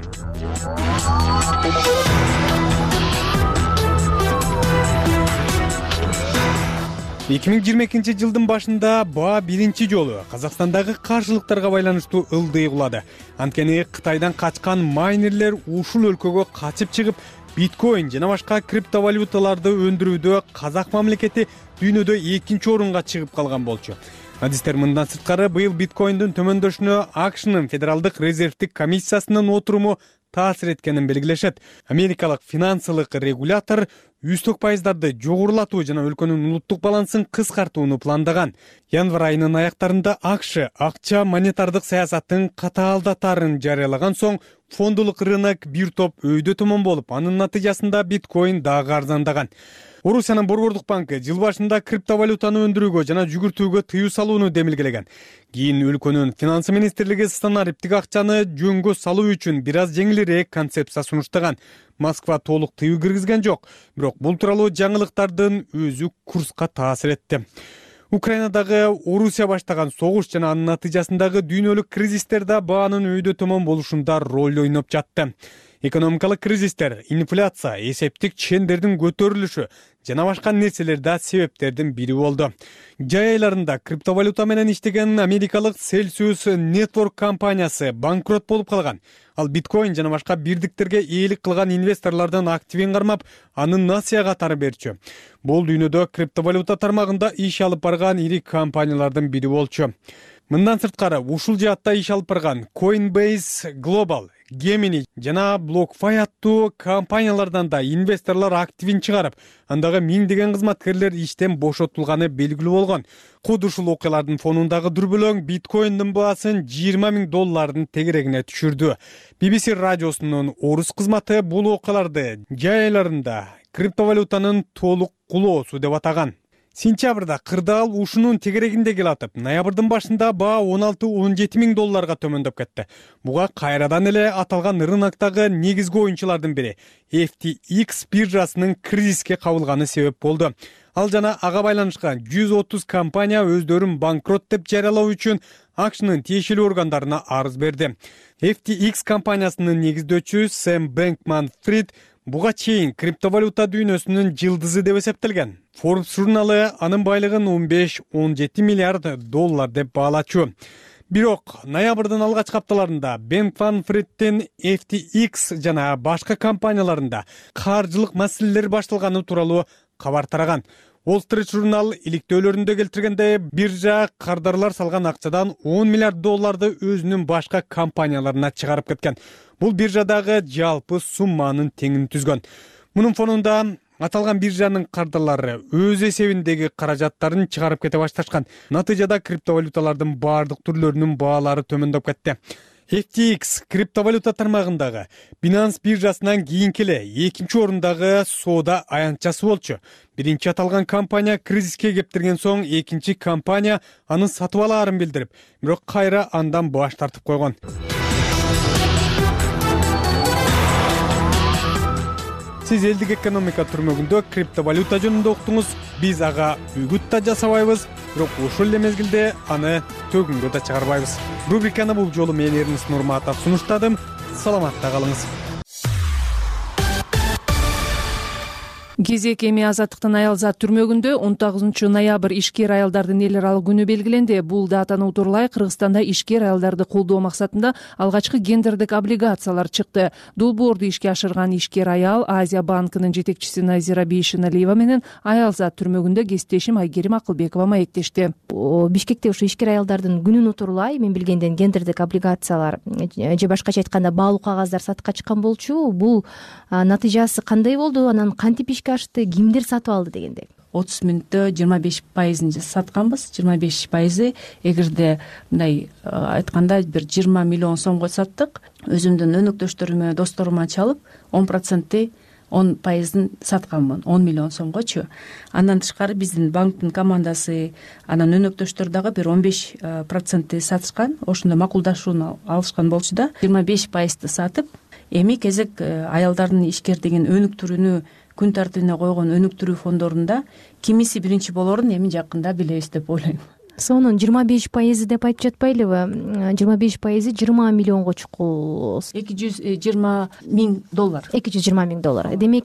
эки миң жыйырма экинчи жылдын башында баа биринчи жолу Казакстандагы каршылыктарга байланыштуу ылдый кулады. Анткени Кытайдан качкан майнерлер ушул өлкөгө качып чыгып, биткоин жана башка криптовалюталарды өндүрүүдө казак мамлекети дүйнөдө экинчи орунга чыгып калган болчу. Адистер мындан сырткары быйыл биткоиндин төмөндөшүнө АКШнын Федералдык резервдик комиссиясынын отуруму таасир эткенин белгилешет. Америкалык финансылык регулятор үстөк пайыздарды жогорулатуу жана өлкөнүн улуттук балансын кыскартууну пландаган. Январь айынын аяктарында АКШ акча монетардык саясаттын катаалдатарын жарыялаган соң фондулук рынок бир топ өйдө төмөн болуп, анын натыйжасында биткоин дагы арзандаган. Орусиянын Борбордук банкы жыл башында криптовалютаны өндүрүүгө жана жүгүртүүгө тыюу салууну демилгелеген. Кийин өлкөнүн финансы министрлиги санариптик акчаны жөнгө салуу үчүн бир аз жеңилирээк концепция сунуштаган. Москва толук тыюу киргизген жок, бирок бул тууралуу жаңылыктардын өзү курска таасир этти. Украинадагы Орусия баштаган согуш жана анын натыйжасындагы дүйнөлүк кризистер да баанын өйдө төмөн болушунда роль ойноп жатты. Экономикалык кризистер, инфляция, эсептик чендердин көтөрүлүшү жана башка нерселер да себептердин бири болду. Жай айларында криптовалюта менен иштеген америкалык Celsius Network компаниясы банкрот болуп калган. Ал биткоин жана башка бирдиктерге ээлик кылган инвесторлордун активин кармап, анын насыя катары берчү. Бул дүйнөдө криптовалюта тармагында иш алып барган ири компаниялардын бири болчу. Мындан сырткары ушул жаатта иш алып барган Coinbase Global, Gemini жана BlockFi аттуу компаниялардан да инвесторлор активин чыгарып, андагы миңдеген кызматкерлер иштен бошотулганы белгилүү болгон. Куд ушул окуялардын фонундагы дүрбөлөң биткоиндин баасын жыйырма миң доллардын тегерегине түшүрдү. би би си радиосунун орус кызматы бул окуяларды жай айларында криптовалютанын толук кулоосу деп атаган. Сентябрда кырдаал ушунун тегерегинде келатып, ноябрдын башында баа он алты он жети миң долларга төмөндөп кетти. Буга кайрадан эле аталган рыноктогу негизги оюнчулардын бири эф ти экс биржасынын кризиске кабылганы себеп болду. Ал жана ага байланышкан жүз отуз компания өздөрүн банкрот деп жарыялоо үчүн АКШнын тиешелүү органдарына арыз берди. эф ти экс компаниясынын негиздөөчүсү Сэм Бэнкман-Фрид буга чейин криптовалюта дүйнөсүнүн жылдызы деп эсептелген. Forbes журналы анын байлыгын он беш он жети миллиард доллар деп баалачу. Бирок ноябрдын алгачкы апталарында Бэнкман-Фридтин эф ти экс жана башка компанияларында каржылык маселелер башталганы тууралуу кабар тараган. Wall Street журнал иликтөөлөрүндө келтиргендей, биржа кардарлар салган акчадан он миллиард долларды өзүнүн башка компанияларына чыгарып кеткен. Бул биржадагы жалпы сумманын теңин түзгөн. Мунун фонунда аталган биржанын кардарлары өз эсебиндеги каражаттарын чыгарып кете башташкан. Натыйжада криптовалюталардын баардык түрлөрүнүн баалары төмөндөп кетти. эф ти экс криптовалюта тармагындагы Binance биржасынан кийинки эле экинчи орундагы соода аянтчасы болчу. Биринчи аталган компания кризиске кептирген соң экинчи компания аны сатып алаарын билдирип, бирок кайра андан баш тартып койгон. Сиз элдик экономика түрмөгүндө криптовалюта жөнүндө уктуңуз. Биз ага үгүт да жасабайбыз, бирок ошол эле мезгилде аны төгүнгө да чыгарбайбыз. Рубриканы бул жолу мен Эрнис Нурматов сунуштадым. Саламатта калыңыз. Кезек эми Азаттыктын аялзат түрмөгүндө он тогузунчу ноябрь ишкер аялдардын эл аралык күнү белгиленди. Бул датаны утурлай Кыргызстанда ишкер аялдарды колдоо максатында алгачкы гендердик облигациялар чыкты. Долбоорду ишке ашырган ишкер аял Азия банкынын жетекчиси Назира Бейшеналиева менен аялзат түрмөгүндө кесиптешим Айгерим Акылбекова маектешти. Бишкекте ушу ишкер аялдардын күнүн утурлай мен билгенден гендердик облигациялар же башкача айтканда баалуу кагаздар сатыкка чыккан болчу. Бул натыйжасы кандай болду? Анан кантип ишке ашты, кимдер сатып алды дегендей? отуз мүнөттө жыйырма беш пайызын сатканбыз. жыйырма беш пайызы эгерде мындай айтканда бир жыйырма миллион сомго саттык. Өзүмдүн өнөктөштөрүмө, досторума чалып, он проценти он пайызын сатканмын, он миллион сомгочу. Андан тышкары биздин банктын командасы, анан өнөктөштөр дагы бир он беш проценти сатышкан. Ошондо макулдашууну алышкан болчу да. жыйырма беш пайызды сатып, эми кезек аялдардын ишкер деген өнүктүрүүнү күн тартибине койгон өнүктүрүү фондорунда кимиси биринчи болорун эми жакында билебиз деп ойлойм. Сонун жыйырма беш пайызы деп айтып жатпайлыбы? жыйырма беш пайызы жыйырма миллионго чукул. эки жүз жыйырма миң доллар. эки жүз жыйырма миң доллар. Демек,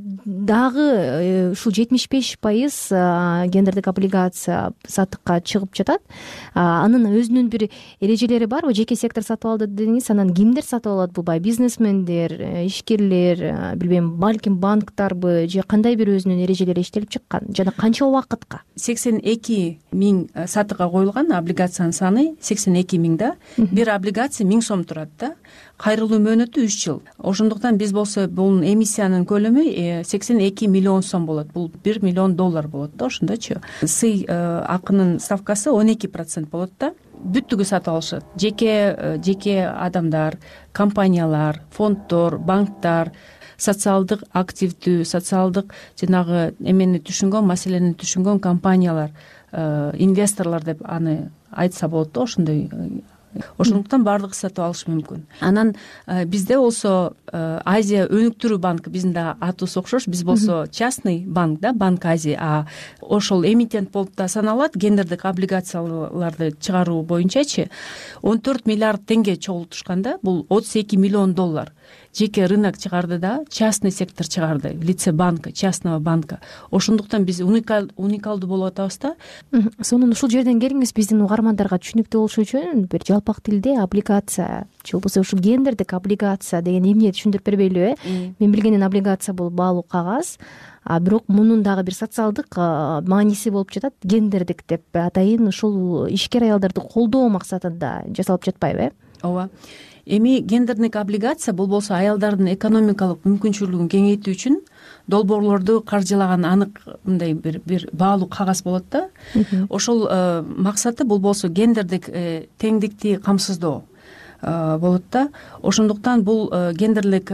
дагы ушул жетимиш беш пайыз гендердик облигация сатыкка чыгып жатат. Анын өзүнүн бир эрежелери барбы? Жеке сектор сатып алды дедиңиз, анан кимдер сатып алат бул? Бизнесмендер, ишкерлер, билбейм, балким банктарбы же кандай бир өзүнүн эрежелери иштелип чыккан? Жана канча убакытка? сексен эки миң сатыга коюлган облигациянын саны сексен эки миң да. Бир облигация миң сом турат да. Кайрылуу мөөнөтү үч жыл. Ошондуктан биз болсо бул эмиссиянын көлөмү сексен эки миллион сом болот. Бул бир миллион доллар болот да, ошондочу. Сый акынын ставкасы он эки процент болот да. Бүттүгү сатып алышат. Жеке жеке адамдар, компаниялар, фонддор, банктар, социалдык активдүү, социалдык жанагы эмени түшүнгөн, маселени түшүнгөн компаниялар, инвесторлор деп аны айтса болот да, ошондой. Ошондуктан баардыгы сатып алышы мүмкүн. Анан бизде болсо Азия өнүктүрүү банкы, биздин да атыбыз окшош. Биз болсо частный банк да, Банк Азия, а ошол эмитент болуп да саналат. Гендердик облигацияларды чыгаруу боюнчачы он төрт миллиард теңге чогултушканда, бул отуз эки миллион доллар. Жеке рынок чыгарды да, частный сектор чыгарды, лице банка, частного банка. Ошондуктан биз уникалдуу болуп атабыз да. Сонун ушул жерден келиңиз, биздин угармандарга түшүнүктүү болушу үчүн бир жалпак тилде облигация же болбосо ушул гендердик облигация деген эмне түшүндүрүп бербейлиби? Мен билгенден облигация бул баалуу кагаз, а бирок мунун дагы бир социалдык мааниси болуп жатат, гендердик деп атайын. Ушул ишкер аялдарды колдоо максатында жасалып жатпайбы? Ооба. Эми гендердик облигация бул болсо аялдардын экономикалык мүмкүнчүлүгүн кеңейтүү үчүн долбоорлорду каржылаган анык мындай бир бир баалуу кагаз болот да. Ошол максаты бул болсо гендердик теңдикти камсыздоо болот да. Ошондуктан бул гендерлик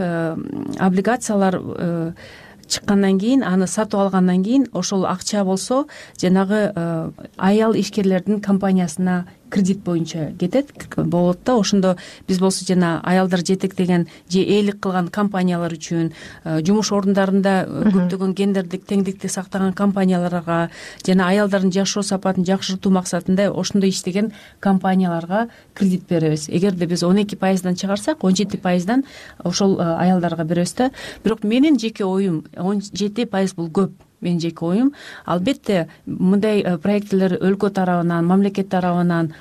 облигациялар чыккандан кийин, аны сатып алгандан кийин ошол акча болсо жанагы аял ишкерлердин компаниясына кредит боюнча кетет болот да. Ошондо биз болсо жана аялдар жетектеген же ээлик кылган компаниялар үчүн, жумуш орундарында көптөгөн гендердик теңдикти сактаган компанияларга жана аялдардын жашоо сапатын жакшыртуу максатында ошондой иштеген компанияларга кредит беребиз. Эгерде биз он эки пайыздан чыгарсак, он жети пайыздан ошол аялдарга беребиз да. Бирок менин жеке оюм, он жети пайыз бул көп. Менин жеке оюм. Албетте мындай проекттер өлкө тарабынан, мамлекет тарабынан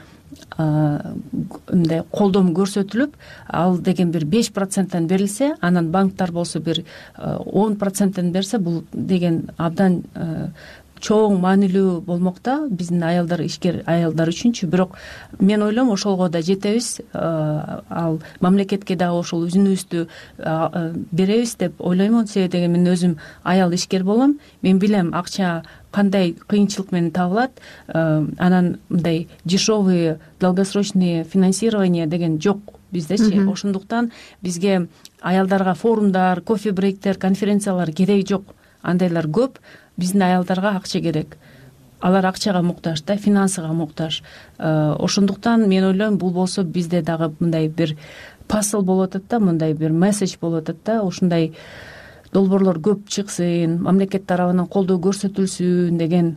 мындай колдом көрсөтүлүп, ал деген бир беш проценттен берилсе, анан банктар болсо бир он проценттен берсе, бул деген абдан чоң маанилүү болмок да биздин аялдар, ишкер аялдар үчүнчү. Бирок мен ойлойм ошолго да жетебиз, ал мамлекетке дагы ошол үзүнүбүздү беребиз деп ойлоймун. Себеби деген мен өзүм аял ишкер болом, мен билем акча кандай кыйынчылык менен табылат. Анан мындай дешевый долгосрочный финансирование деген жок биздечи. Ошондуктан бизге аялдарга форумдар, кофе брейктер, конференциялар кереги жок. Андайлар көп. Биздин аялдарга акча керек. Алар акчага муктаж да, финансыга муктаж. Ошондуктан мен ойлойм, бул болсо бизде дагы мындай бир посыл болуп атат да, мындай бир месседж болуп атат да, ушундай долбоорлор көп чыксын, мамлекет тарабынан колдоо көрсөтүлсүн деген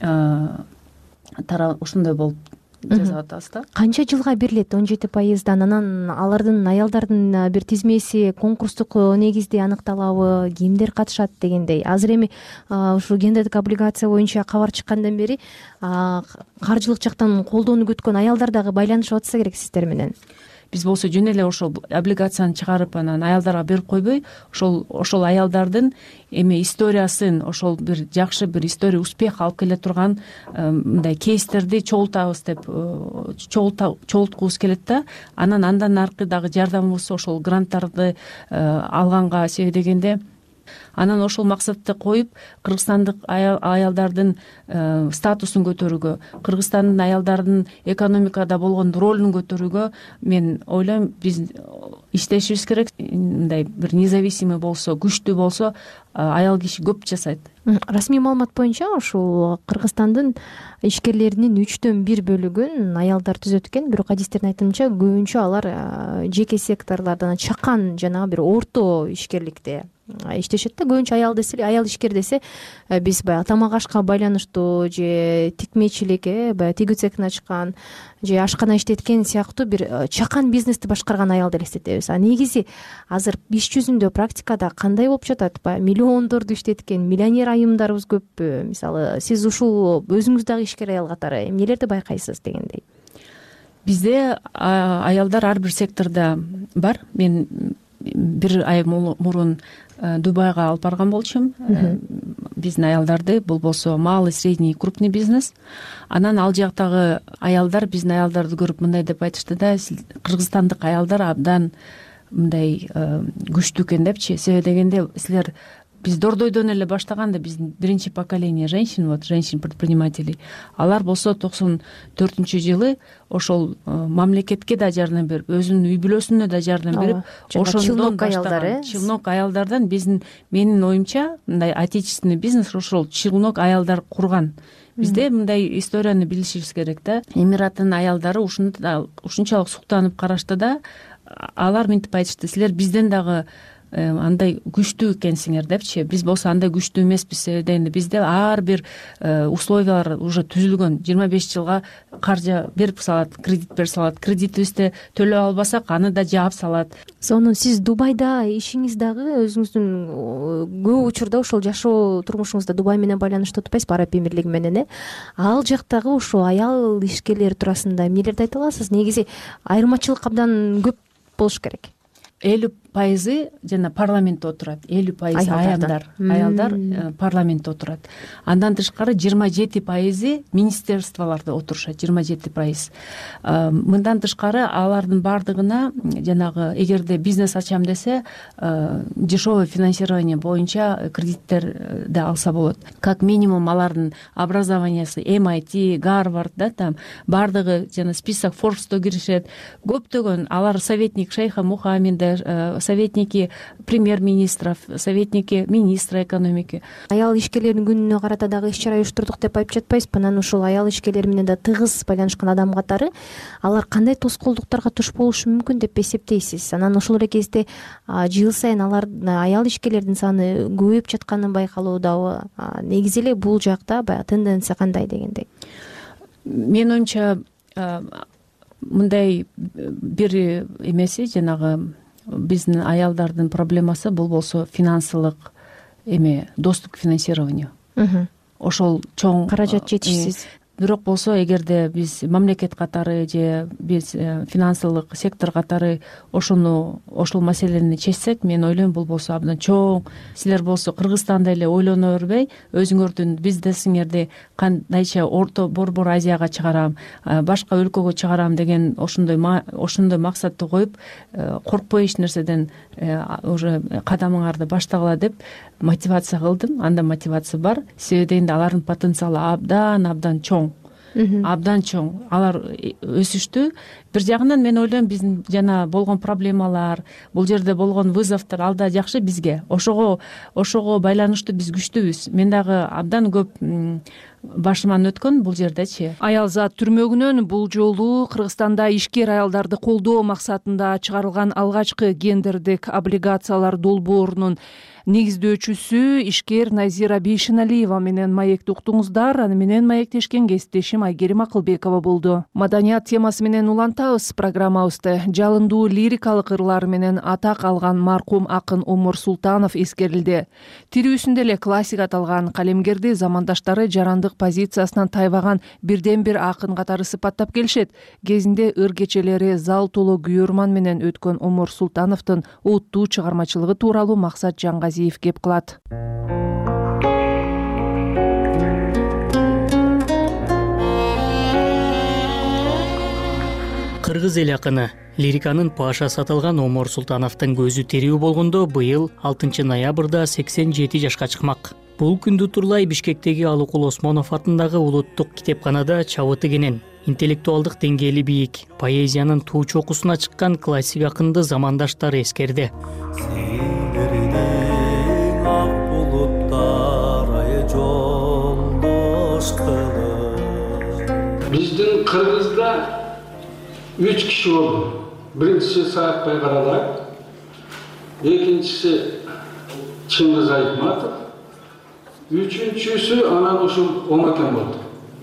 тарап ушундай болуп жазып атабыз да. Канча жылга берилет он жети пайыздан? Анан алардын аялдардын бир тизмеси конкурстук негизде аныкталабы, кимдер катышат дегендей. Азыр эми ушу гендердик облигация боюнча кабар чыккандан бери каржылык жактан колдоону күткөн аялдар дагы байланышып атса керек сиздер менен. Биз болсо жөн эле ошол облигацияны чыгарып анан аялдарга берип койбой, ошол ошол аялдардын эми историясын, ошол бир жакшы бир история, успех алып келе турган мындай кейстерди чогултабыз деп чогулткубуз келет да. Анан андан аркы дагы жардамыбыз ошол гранттарды алганга себедегенде анан ошол максатты коюп, кыргызстандык аялдардын статусун көтөрүүгө, Кыргызстандын аялдардын экономикада болгон ролун көтөрүүгө мен ойлойм, биз иштешибиз керек. Мындай бир независимый болсо, күчтүү болсо, аял киши көп жасайт. Расмий маалымат боюнча ушул Кыргызстандын ишкерлеринин үчтөн бир бөлүгүн аялдар түзөт экен. Бирок адистердин айтымынча көбүнчө алар жеке секторлардан, чакан жана бир орто ишкерликте иштешет да. Көбүнчө аял десе, аял ишкер десе, биз баягы тамак ашка байланыштуу же тикмечилик, баягы тигүү цехин ачкан же ашкана иштеткен сыяктуу бир чакан бизнести башкарган аялды элестетебиз. А негизи азыр иш жүзүндө, практикада кандай болуп жатат? Баягы миллиондорду иштеткен миллионер айымдарыбыз көппү? Мисалы, сиз ушул өзүңүз дагы ишкер аял катары эмнелерди байкайсыз дегендей? Бизде аялдар ар бир сектордо бар. Мен бир ай мурун Дубайга алып барган болчумун биздин аялдарды. Бул болсо малый, средний, крупный бизнес. Анан ал жактагы аялдар биздин аялдарды көрүп мындай деп айтышты да: кыргызстандык аялдар абдан мындай күчтүү экен депчи. Себеби дегенде силер биз дордойдон эле баштаганда, биздин биринчи поколение женщин, вот женщин предпринимателей, алар болсо токсон төртүнчү жылы ошол мамлекетке да жардам берип, өзүнүн үй бүлөсүнө да жардам берип, ошондон баштаган челнок аялдардан биздин, менин оюмча, мындай отечественный бизнес ошол челнок аялдар курган. Бизде мындай историяны билишибиз керек да. Эмираттын аялдары ушунчалык суктанып карашты да, алар мынтип айтышты: силер бизден дагы андай күчтүү экенсиңер депчи. Биз болсо андай күчтүү эмеспиз. Себеби бизде ар бир условиялар уже түзүлгөн. жыйырма беш жылга каржы берип салат, кредит берип салат. Кредитибизди төлөй албасак, аны да жаап салат. Сонун сиз Дубайда ишиңиз дагы өзүңүздүн көп учурда ошол жашоо турмушуңузда Дубай менен байланыштуу атпайсызбы, Араб Эмирлиги менен, э? Ал жактагы ушул аял ишкерлер туурасында эмнелерди айта аласыз? Негизи айырмачылык абдан көп болуш керек. элүү пайызы жана парламентте отурат, элүү пайыз аялдар, аялдар парламентте отурат. Андан тышкары жыйырма жети пайызы министерстволордо отурушат, жыйырма жети пайыз. Мындан тышкары алардын бардыгына жанагы, эгерде бизнес ачам десе, дешевое финансирование боюнча кредиттерди алса болот. Как минимум алардын образованиясы эм ай ти, Гарвард, да, там бардыгы жана список Forbes'то киришет. Көптөгөн алар советник шейха Мухаммеда, советники премьер-министров, советники министра экономики. Аял ишкерлердин күнүнө карата дагы иш чара уюштурдук деп айтып жатпайсызбы? Анан ушул аял ишкерлер менен да тыгыз байланышкан адам катары алар кандай тоскоолдуктарга туш болушу мүмкүн деп эсептейсиз? Анан ошол эле кезде жыл сайын алар аял ишкерлердин саны көбөйүп жатканы байкалуудабы? Негизи эле бул жакта баягы тенденция кандай дегендей? Менин оюмча мындай бир эмеси, жанагы биздин аялдардын проблемасы бул болсо финансылык эме, доступ к финансированию. Ошол чоң каражат жетишсиз. Бирок болсо, эгерде биз мамлекет катары же биз финансылык сектор катары ошону ошол маселени чечсек, мен ойлойм, бул болсо абдан чоң. Силер болсо Кыргызстанда эле ойлоно бербей, өзүңөрдүн бизнесиңерди кандайча орто борбор Азияга чыгарам, башка өлкөгө чыгарам деген ошондой ошондой максатты коюп, коркпой эч нерседен уже кадамыңарды баштагыла деп мотивация кылдым. Анда мотивация бар. Себеби дегенде алардын потенциалы абдан абдан чоң. абдан чоң, алар өсүштү. Бир жагынан мен ойлойм, биздин жана болгон проблемалар, бул жерде болгон вызовдор ал да жакшы бизге. Ошого ошого байланыштуу биз күчтүүбүз. Мен дагы абдан көп башыман өткөн бул жердечи. Аялзат түрмөгүнөн бул жолу Кыргызстанда ишкер аялдарды колдоо максатында чыгарылган алгачкы гендердик облигациялар долбоорунун негиздөөчүсү ишкер Назира Бейшеналиева менен маекти уктуңуздар. Аны менен маектешкен кесиптешим Айгерим Акылбекова болду. Маданият темасы менен улантабыз программабызды. Жалындуу лирикалык ырлары менен атак алган маркум акын Омур Султанов эскерилди. Тирүүсүндө эле классик аталган калемгерди замандаштары жарандык позициясынан тайбаган бирден бир акын катары сыпаттап келишет. Кезинде ыр кечелери зал толо күйөрман менен өткөн Омур Султановдун уттуу чыгармачылыгы тууралуу Максат Жаңгазиев кеп кылат. Кыргыз эл акыны, лириканын пашасы аталган Омур Султановдун көзү тирүү болгондо быйыл алтынчы ноябрда сексен жети жашка чыкмак. Бул күндү турлай Бишкектеги Алыкул Осмонов атындагы улуттук китепканада чабыты кенен, интеллектуалдык деңгээли бийик, поэзиянын туу чокусуна чыккан классик акынды замандаштары эскерди. Биздин Кыргызда үч киши болду. Биринчиси Саак Байкаралаев, экинчиси Чыңгыз Айтматов, үчүнчүсү анан ушул Омакен болду.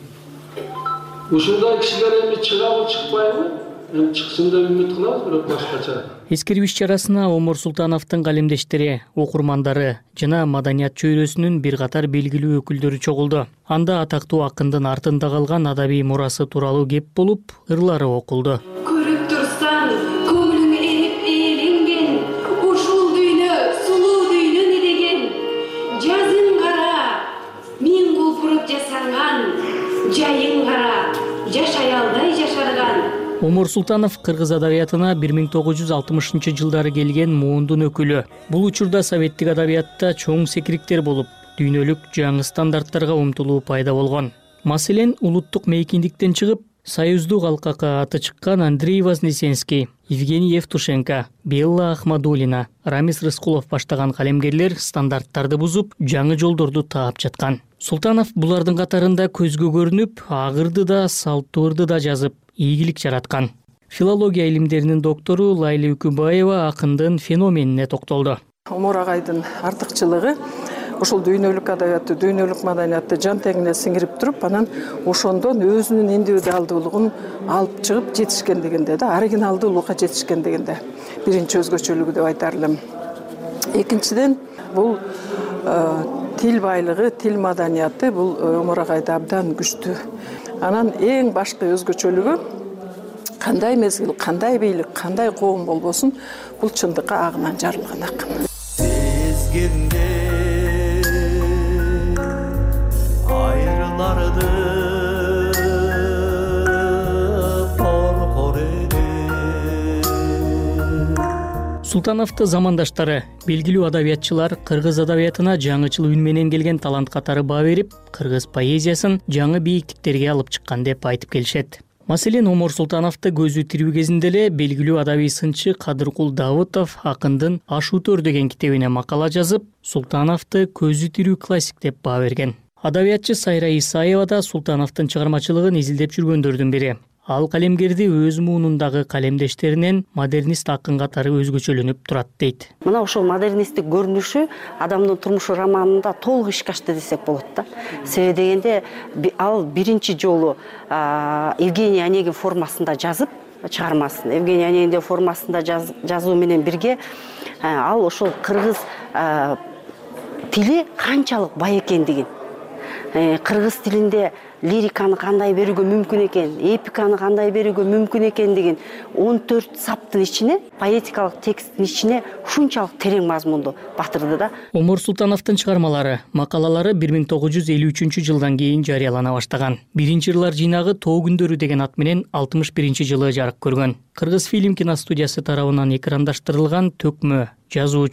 Ушундай кишилер эми чыгабы чыкпайбы? Эми чыксын деп үмүт кылабыз, бирок башкача. Эскерүү иш-чарасына Омур Султановдун калемдештери, окурмандары жана маданият чөйрөсүнүн бир катар белгилүү өкүлдөрү чогулду. Анда атактуу акындын артында калган адабий мурасы тууралуу кеп болуп, ырлары окулду. Көрүп турсаң, көңүлүң эрип ээленген, ушул дүйнө сулуу дүйнө не деген. Жазың кара, мен кулпуруп жасанган, жайың кара, жашай алдай жашарган. Омур Султанов кыргыз адабиятына бир миң тогуз жүз алтымышынчы жылдары келген муундун өкүлү. Бул учурда советтик адабиятта чоң секириктер болуп, дүйнөлүк жаңы стандарттарга умтулуу пайда болгон. Маселен, улуттук мейкиндиктен чыгып, союздук алкакка аты чыккан Андрей Вознесенский, Евгений Евтушенко, Белла Ахмадулина, Рамис Рыскулов баштаган калемгерлер стандарттарды бузуп, жаңы жолдорду таап жаткан. Султанов булардын катарында көзгө көрүнүп, агырды да, салттуурды да жазып, ийгилик жараткан. Филология илимдеринин доктору Лайли Үкүбаева акындын феноменине токтолду. Омур агайдын артыкчылыгы ушул дүйнөлүк адабиятты, дүйнөлүк маданиятты жан теңине сиңирип туруп, анан ошондон өзүнүн индивидуалдуулугун алып чыгып жетишкендигинде да, оригиналдуулукка жетишкендигинде биринчи өзгөчөлүгү деп айтар элем. Экинчиден, бул тил байлыгы, тил маданияты бул Омур агайда абдан күчтүү. Анан эң башкы өзгөчөлүгү, кандай мезгил, кандай бийлик, кандай коом болбосун, бул чындыкка агынан жарылган акын. Сезгенде айрыларды коркор эле. Султановду замандаштары, белгилүү адабиятчылар кыргыз адабиятына жаңычыл үн менен келген талант катары баа берип, кыргыз поэзиясын жаңы бийиктиктерге алып чыккан деп айтып келишет. Маселен, Омур Султановду көзү тирүү кезинде эле белгилүү адабий сынчы Кадыркул Давытов акындын Аш өтөр деген китебине макала жазып, Султановду көзү тирүү классик деп баа берген. Адабиятчы Сайра Исаева да Султановдун чыгармачылыгын изилдеп жүргөндөрдүн бири. Ал калемгерди өз муунундагы калемдештеринен модернист акын катары өзгөчөлөнүп турат дейт. Мына ошол модерnisттик көрүнүшү адамдын турмушу романында толук ишке ашты десек болот да. Себеби дегенде ал биринчи жолу Евгений Онегин формасында жазып чыгармасын. Евгений Онегин формасында жазуу менен бирге ал ошол кыргыз тили канчалык бай экендигин, кыргыз тилинде лириканы кандай берүүгө мүмкүн экен, эпиканы кандай берүүгө мүмкүн экендигин он төрт саптын ичине, поэтикалык тексттин ичине ушунчалык терең мазмунду батырды да. Омур Султановдун чыгармалары, макалалары бир миң тогуз жүз элүү үчүнчү жылдан кийин жарыялана баштаган. Биринчи ырлар жыйнагы Тоо күндөрү деген ат менен алтымыш биринчи жылы жарык көргөн. Кыргыз фильм киностудиясы тарабынан экрандаштырылган Төкмө, жазуучу,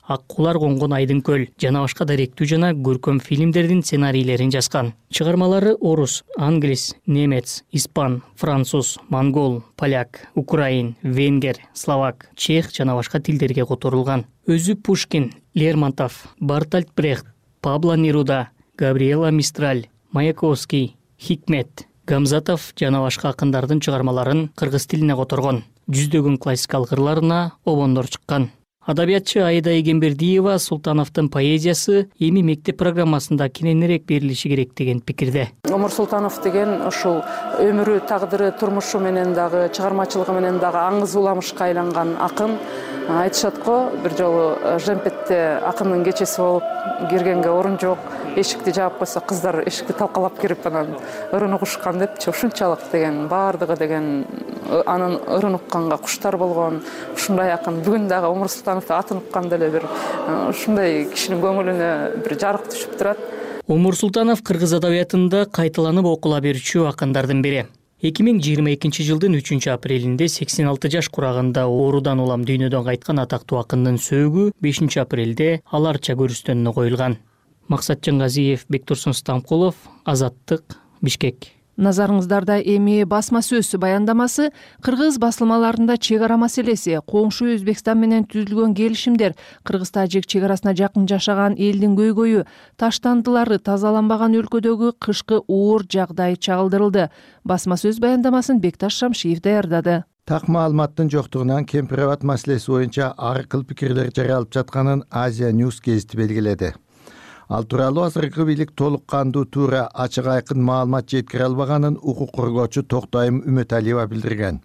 Ак кулар конгон айдын көл жана башка даректүү жана көркөм фильмдердин сценарийлерин жазган. Чыгармалары орус, англис, немец, испан, француз, монгол, поляк, украин, венгер, словак, чех жана башка тилдерге которулган. Өзү Пушкин, Лермонтов, Бартольд Брехт, Пабло Неруда, Габриэла Мистраль, Маяковский, Хикмет, Гамзатов жана башка акындардын чыгармаларын кыргыз тилине которгон. Жүздөгөн классикалык ырларына обондор чыккан. Адабиятчы Аида Эгембердиева Султановдун поэзиясы эми мектеп программасында кененирээк берилиши керек деген пикирде. Омур Султанов деген ушул өмүрү, тагдыры, турмушу менен дагы, чыгармачылыгы менен дагы аңыз уламышка айланган акын. Айтышат го, бир жолу Жемпетте акындын кечеси болуп киргенге орун жок, эшикти жаап койсо кыздар эшикти талкалап кирип анан ырын угушкан депчи. Ушунчалык деген баардыгы деген анын ырын укканга куштар болгон. Ушундай акын бүгүн дагы Омур Султановду атын укканда эле бир ушундай кишинин көңүлүнө бир жарык түшүп турат. Омур Султанов кыргыз адабиятында кайталанып окула берүүчү акындардын бири. эки миң жыйырма экинчи жылдын үчүнчү апрелинде сексен алты жаш курагында оорудан улам дүйнөдөн кайткан атактуу акындын сөөгү бешинчи апрелде Аларча көрүстөнүнө коюлган. Максат Жангазиев, Бектурсун Стамкулов, Азаттык, Бишкек. Назарыңыздарда эми басма сөз баяндамасы кыргыз басылмаларында чек ара маселеси, коңшу Өзбекстан менен түзүлгөн келишимдер, кыргыз-тажик чек арасына жакын жашаган элдин көйгөйү, таштандылары тазаланбаган өлкөдөгү кышкы оор жагдай чагылдырылды. Басма сөз баяндамасын Бекташ Шамшиев даярдады. Так маалыматтын жоктугунан кемпирабад маселеси боюнча ар кыл пикирлер жаралып жатканын Азия News гезити белгиледи. Ал тууралуу азыркы бийлик толук кандуу туура ачык айкын маалымат жеткире албаганын укук коргоочу Токтайым Үмөталиева билдирген.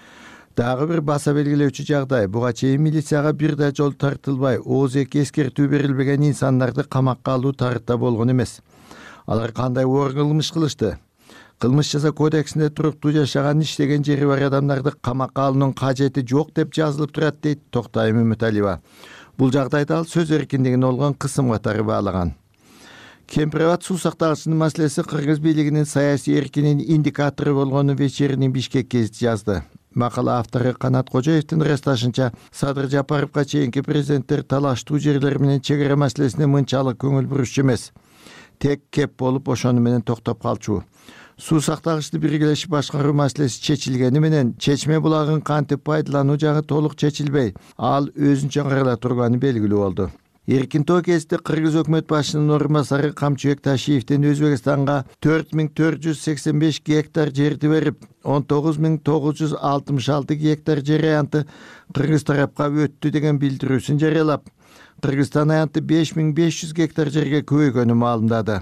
Дагы бир баса белгилөөчү жагдай, буга чейин милицияга бир да жолу тартылбай, ооз эки эскертүү берилбеген инсандарды камакка алуу тарыхта болгон эмес. Алар кандай оор кылмыш кылышты? Кылмыш жаза кодексинде туруктуу жашаган, иштеген жери бар адамдарды камакка алуунун кажети жок деп жазылып турат, дейт Токтайым Үмөталиева. Бул жагдайда ал сөз эркиндигине болгон кысым катары баалаган. Кемпирабад суу сактагычынын маселеси кыргыз бийлигинин саясий эркинин индикатору болгонун Вечерний Бишкек гезити жазды. Макала автору Канат Кожоевдин ырасташынча, Садыр Жапаровго чейинки президенттер талаштуу жерлер менен чек ара маселесине мынчалык көңүл бурушчу эмес. Тек кеп болуп ошону менен токтоп калчу. Суу сактагычты биргелешип башкаруу маселеси чечилгени менен Чечме булагын кантип пайдалануу жагы толук чечилбей, ал өзүнчө карала турганы белгилүү болду. Эркинтоо кезинде кыргыз өкмөт башчынын орун басары Камчыбек Ташиевдин Өзбекстанга төрт миң төрт жүз сексен беш гектар жерди берип, он тогуз миң тогуз жүз алтымыш алты гектар жер аянты кыргыз тарапка өттү деген билдирүүсүн жарыялап, Кыргызстан аянты беш миң беш жүз гектар жерге көбөйгөнүн маалымдады.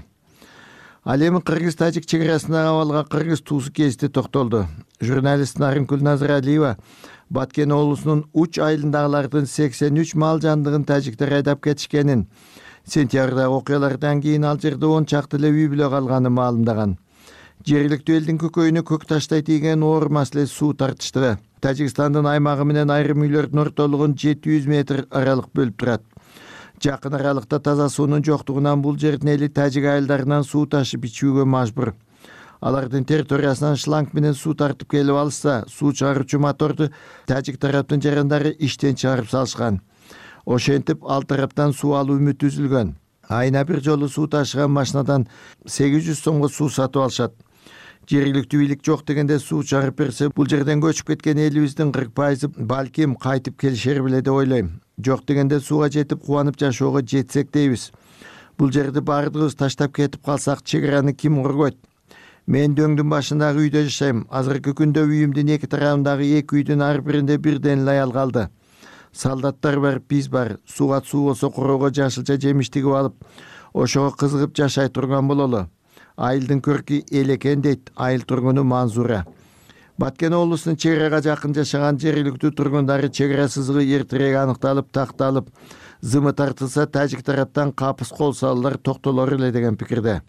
Ал эми кыргыз-тажик чек арасындагы абалга кыргыз туусу гезити токтолду. Журналист Нарынкүл Назаралиева Баткен облусунун Уч айылындагылардын сексен үч мал жандыгын тажиктер айдап кетишкенин, сентябрдагы окуялардан кийин ал жерде он чакты эле үй бүлө калганын маалымдаган. Жергиликтүү элдин көкөйүнө көк таштай тийген оор маселеси суу тартыштыры. Тажикстандын аймагы менен айрым үйлөрдүн ортолугун жети жүз метр аралык бөлүп турат. Жакын аралыкта таза суунун жоктугунан бул жердин эли тажик айылдарынан суу ташып ичүүгө мажбур. Алардын территориясынан шланг менен суу тартып келип алышса, суу чыгаруучу моторду тажик тараптын жарандары иштен чыгарып салышкан. Ошентип ал тараптан суу алуу үмүтү үзүлгөн. Айына бир жолу суу ташыган машинадан сегиз жүз сомго суу сатып алышат. Жергиликтүү бийлик жок дегенде суу чыгарып берсе, бул жерден көчүп кеткен элибиздин кырк пайызы балким кайтып келишер беле деп ойлойм. Жок дегенде сууга жетип кубанып жашоого жетсек дейбиз. Бул жерди баардыгыбыз таштап кетип калсак, чек араны ким коргойт? Мен дөңдүн башындагы үйдө жашайм. Азыркы күндө үйүмдүн эки тарабындагы эки үйдүн ар биринде бирден эле аял калды. Солдаттар бар, биз бар. Сууга суу болсо короого жашылча жемиш тигип алып, ошого кызыгып жашай турган бололу. Айылдын көркү эл экен, дейт айыл тургуну Манзура. Баткен облусунун чек арага жакын жашаган жергиликтүү тургундары чек ара сызыгы эртерээк аныкталып, такталып, зымы тартылса тажик тараптан капыс кол салуулар токтолор эле деген пикирде.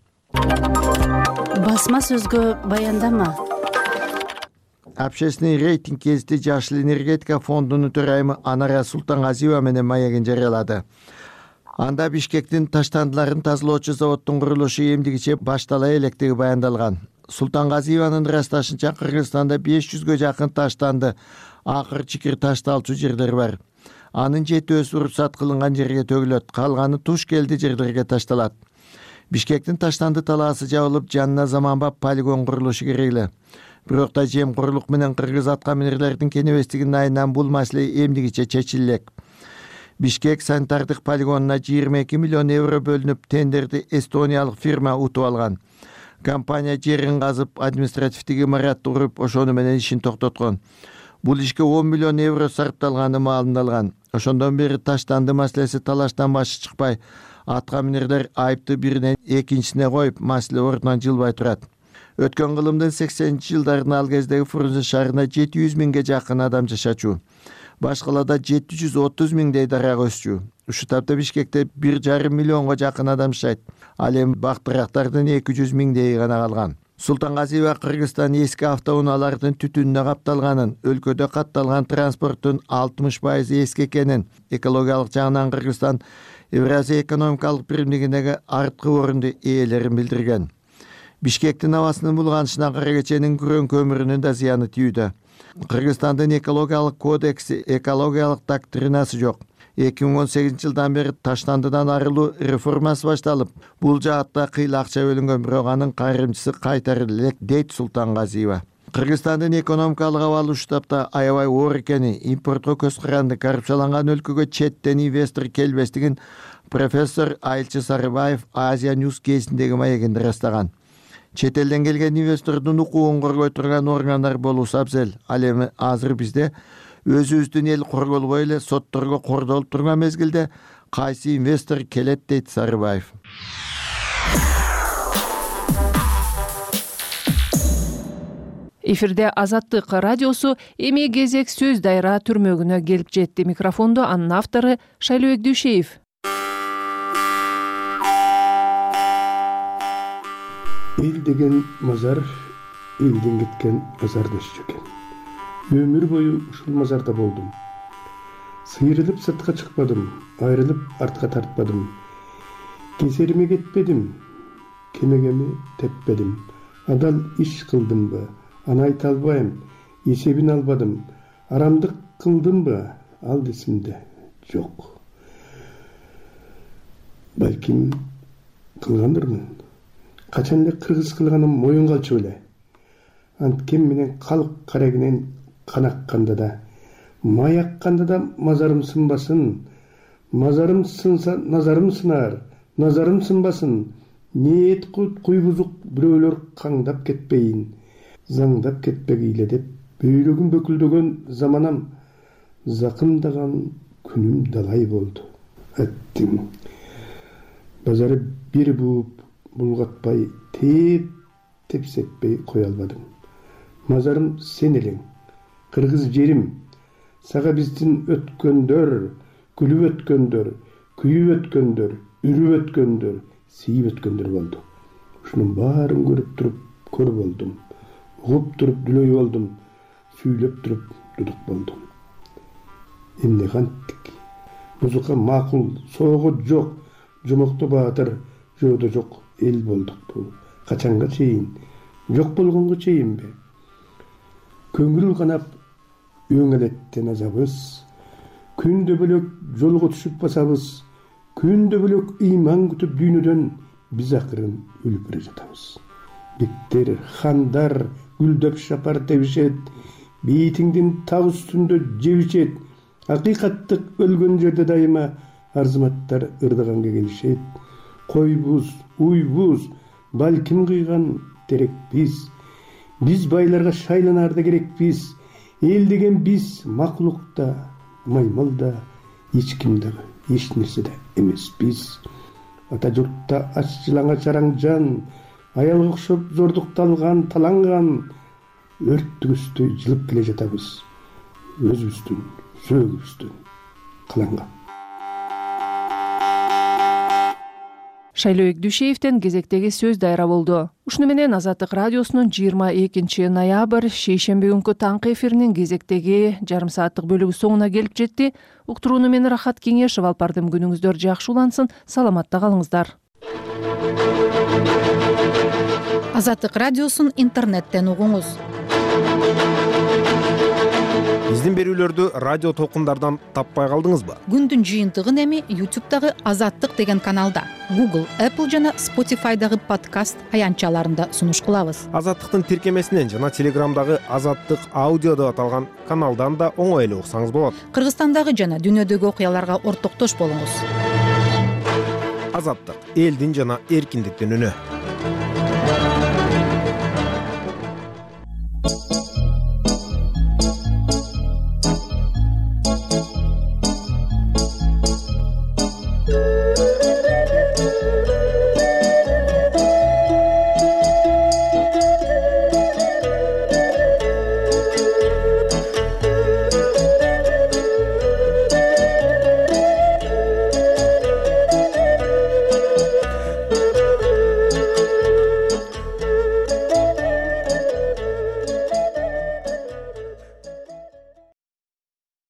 Басма сөзгө баяндама. Общественный рейтинг гезити Жашыл энергетика фондунун төрайымы Анара Султангазиева менен маегин жарыялады. Анда Бишкектин таштандыларын тазалоочу заводдун курулушу эмдигиче баштала электиги баяндалган. Султангазиеванын ырасташынча Кыргызстанда беш жүзгө жакын таштанды, акыр чикир ташталчу жерлер бар. Анын жетөөсү уруксат кылынган жерге төгүлөт, калганы туш келди жерлерге ташталат. Бишкектин таштанды талаасы жабылып, жанына заманбап полигон курулушу керек эле. Бирок да жемкорлук менен кыргыз аткаминерлердин кенебестигинин айынан бул маселе эмдигиче чечилелек. Бишкек санитардык полигонуна жыйырма эки миллион евро бөлүнүп, тендерди эстониялык фирма утуп алган. Компания жерин казып, административдик имарат куруп, ошону менен ишин токтоткон. Бул ишке он миллион евро сарпталганы маалымдалган. Ошондон бери таштанды маселеси талаштан башы чыкпай, аткаминерлер айыпты биринен экинчисине коюп, маселе ордунан жылбай турат. Өткөн кылымдын сексенинчи жылдарын ал кездеги Фрунзе шаарында жети жүз миңге жакын адам жашачу. Башкалада жети жүз отуз миңдей дарак өсчү. Ушу тапта Бишкекте бир жарым миллионго жакын адам жашайт. Ал эми бактырактардын эки жүз миңдейи гана калган. Султангазиева Кыргызстан эски автоунаалардын түтүнүнө капталганын, өлкөдө катталган транспорттун алтымыш пайызы эски экенин, экологиялык жагынан Кыргызстан Евразия экономикалык биримдигиндеги арткы орунду ээлерин билдирген. Бишкектин абасынын булганышына кара кеченин күрөң көмүрүнүн да зыяны тийүүдө. Кыргызстандын экологиялык кодекси, экологиялык доктринасы жок. эки миң он сегизинчи жылдан бери таштандыдан арылуу реформасы башталып, бул жаатта кыйла акча бөлүнгөн, бирок анын кайрымчысы кайтарылды элек, дейт Султангазиева. Кыргызстандын экономикалык абалы ушул тапта аябай оор экени, импортко көз каранды, коррупцияланган өлкөгө четтен инвестор келбестигин профессор Айылчы Сарыбаев Азия Ньюс кезиндеги маегинде ырастаган. Чет элден келген инвестордун укугун коргой турган органдар болуусу абзел. Ал эми азыр бизде өзүбүздүн эл корголбой эле сотторго кордолуп турган мезгилде кайсы инвестор келет, дейт Сарыбаев. Эфирде Азаттык радиосу. Эми кезек сөз дайра түрмөгүнө келип жетти. Микрофондо анын автору Шайлообек Дүйшеев. Эл деген мазар, элден кеткен мазардаш экен. Өмүр бою ушул мазарда болдум. Сыйрылып сыртка чыкпадым, айрылып артка тартпадым. Кесериме кетпедим, кемегеми теппедим. Адал иш кылдымбы, аны айта албайм, эсебин албадым. Арамдык кылдымбы, ал эсимде жок. Балким кылгандырмын. Качан эле кыргыз кылганым моюнга алчу эле. Анткем менен калк карегинен канакканда да, маякканда да мазарым сынбасын. Мазарым сынса, назарым сынар, назарым сынбасын. Ниет куйбузук бирөөлөр каңдап кетпейин, заңдап кетпегейле деп, бөйрөгүм бөкүлдөгөн заманам, закындаган күнүм далай болду. Аттим. Базары бир бууп, булгатпай, теп тепсетпей кое албадым. Мазарым сен элең, кыргыз жерим. Сага биздин өткөндөр, күлүп өткөндөр, күйүп өткөндөр, үрүп өткөндөр, сийип өткөндөр болду. Ушунун баарын көрүп туруп көр болдум. Угуп туруп дүлөй болдум. Сүйлөп туруп дудук болдум. Эмне канттык? Музыка макул, соого жок, жомокто баатыр, жөөдө жок эл болдук бу. Качанга чейин? Жок болгонго чейинби? Көңүл канап өңөлеттен азабыз. Күндө бөлөк жолго түшүп басабыз. Күндө бөлөк ыйман күтүп дүйнөдөн биз акырын өлүп бара жатабыз. Биктер, хандар гүлдөп шапар тебишет. Бейитиңдин таг үстүндө жебичет. Акыйкаттык өлгөн жерде дайыма арзыматтар ырдаганга келишет. Койбуз, уйбуз, балким кыйган терек биз. Биз байларга шайланарда керек биз. Эл деген биз, макулук да, маймыл да, эч ким да, эч нерсе да эмес биз. Ата журтта ач жылаңа чараң жан, аялга окшоп зордукталган, таланган, өрттүгүстөй жылып келе жатабыз. Өзүбүздүн, сөөгүбүздүн кылаңга. Шайлообек Дүйшеевден кезектеги сөз дайра болду. Ушуну менен Азаттык радиосунун жыйырма экинчи ноябрь шейшемби күнкү таңкы эфиринин кезектеги жарым сааттык бөлүгү соңуна келип жетти. Уктурууну мен Рахат Кеңешев алып бардым. Күнүңүздөр жакшы улансын, саламатта калыңыздар. Азаттык радиосун интернеттен угуңуз. биздин берүүлөрдү радио толкундардан таппай калдыңызбы? Күндүн жыйынтыгын эми ютубтагы Азаттык деген каналда, Google, Apple жана Spotify'дагы подкаст аянтчаларында сунуш кылабыз. Азаттыктын тиркемесинен жана Телеграмдагы Азаттык аудио деп аталган каналдан да оңой эле уксаңыз болот. Кыргызстандагы жана дүйнөдөгү окуяларга ортоктош болуңуз. Азаттык — элдин жана эркиндиктин үнү.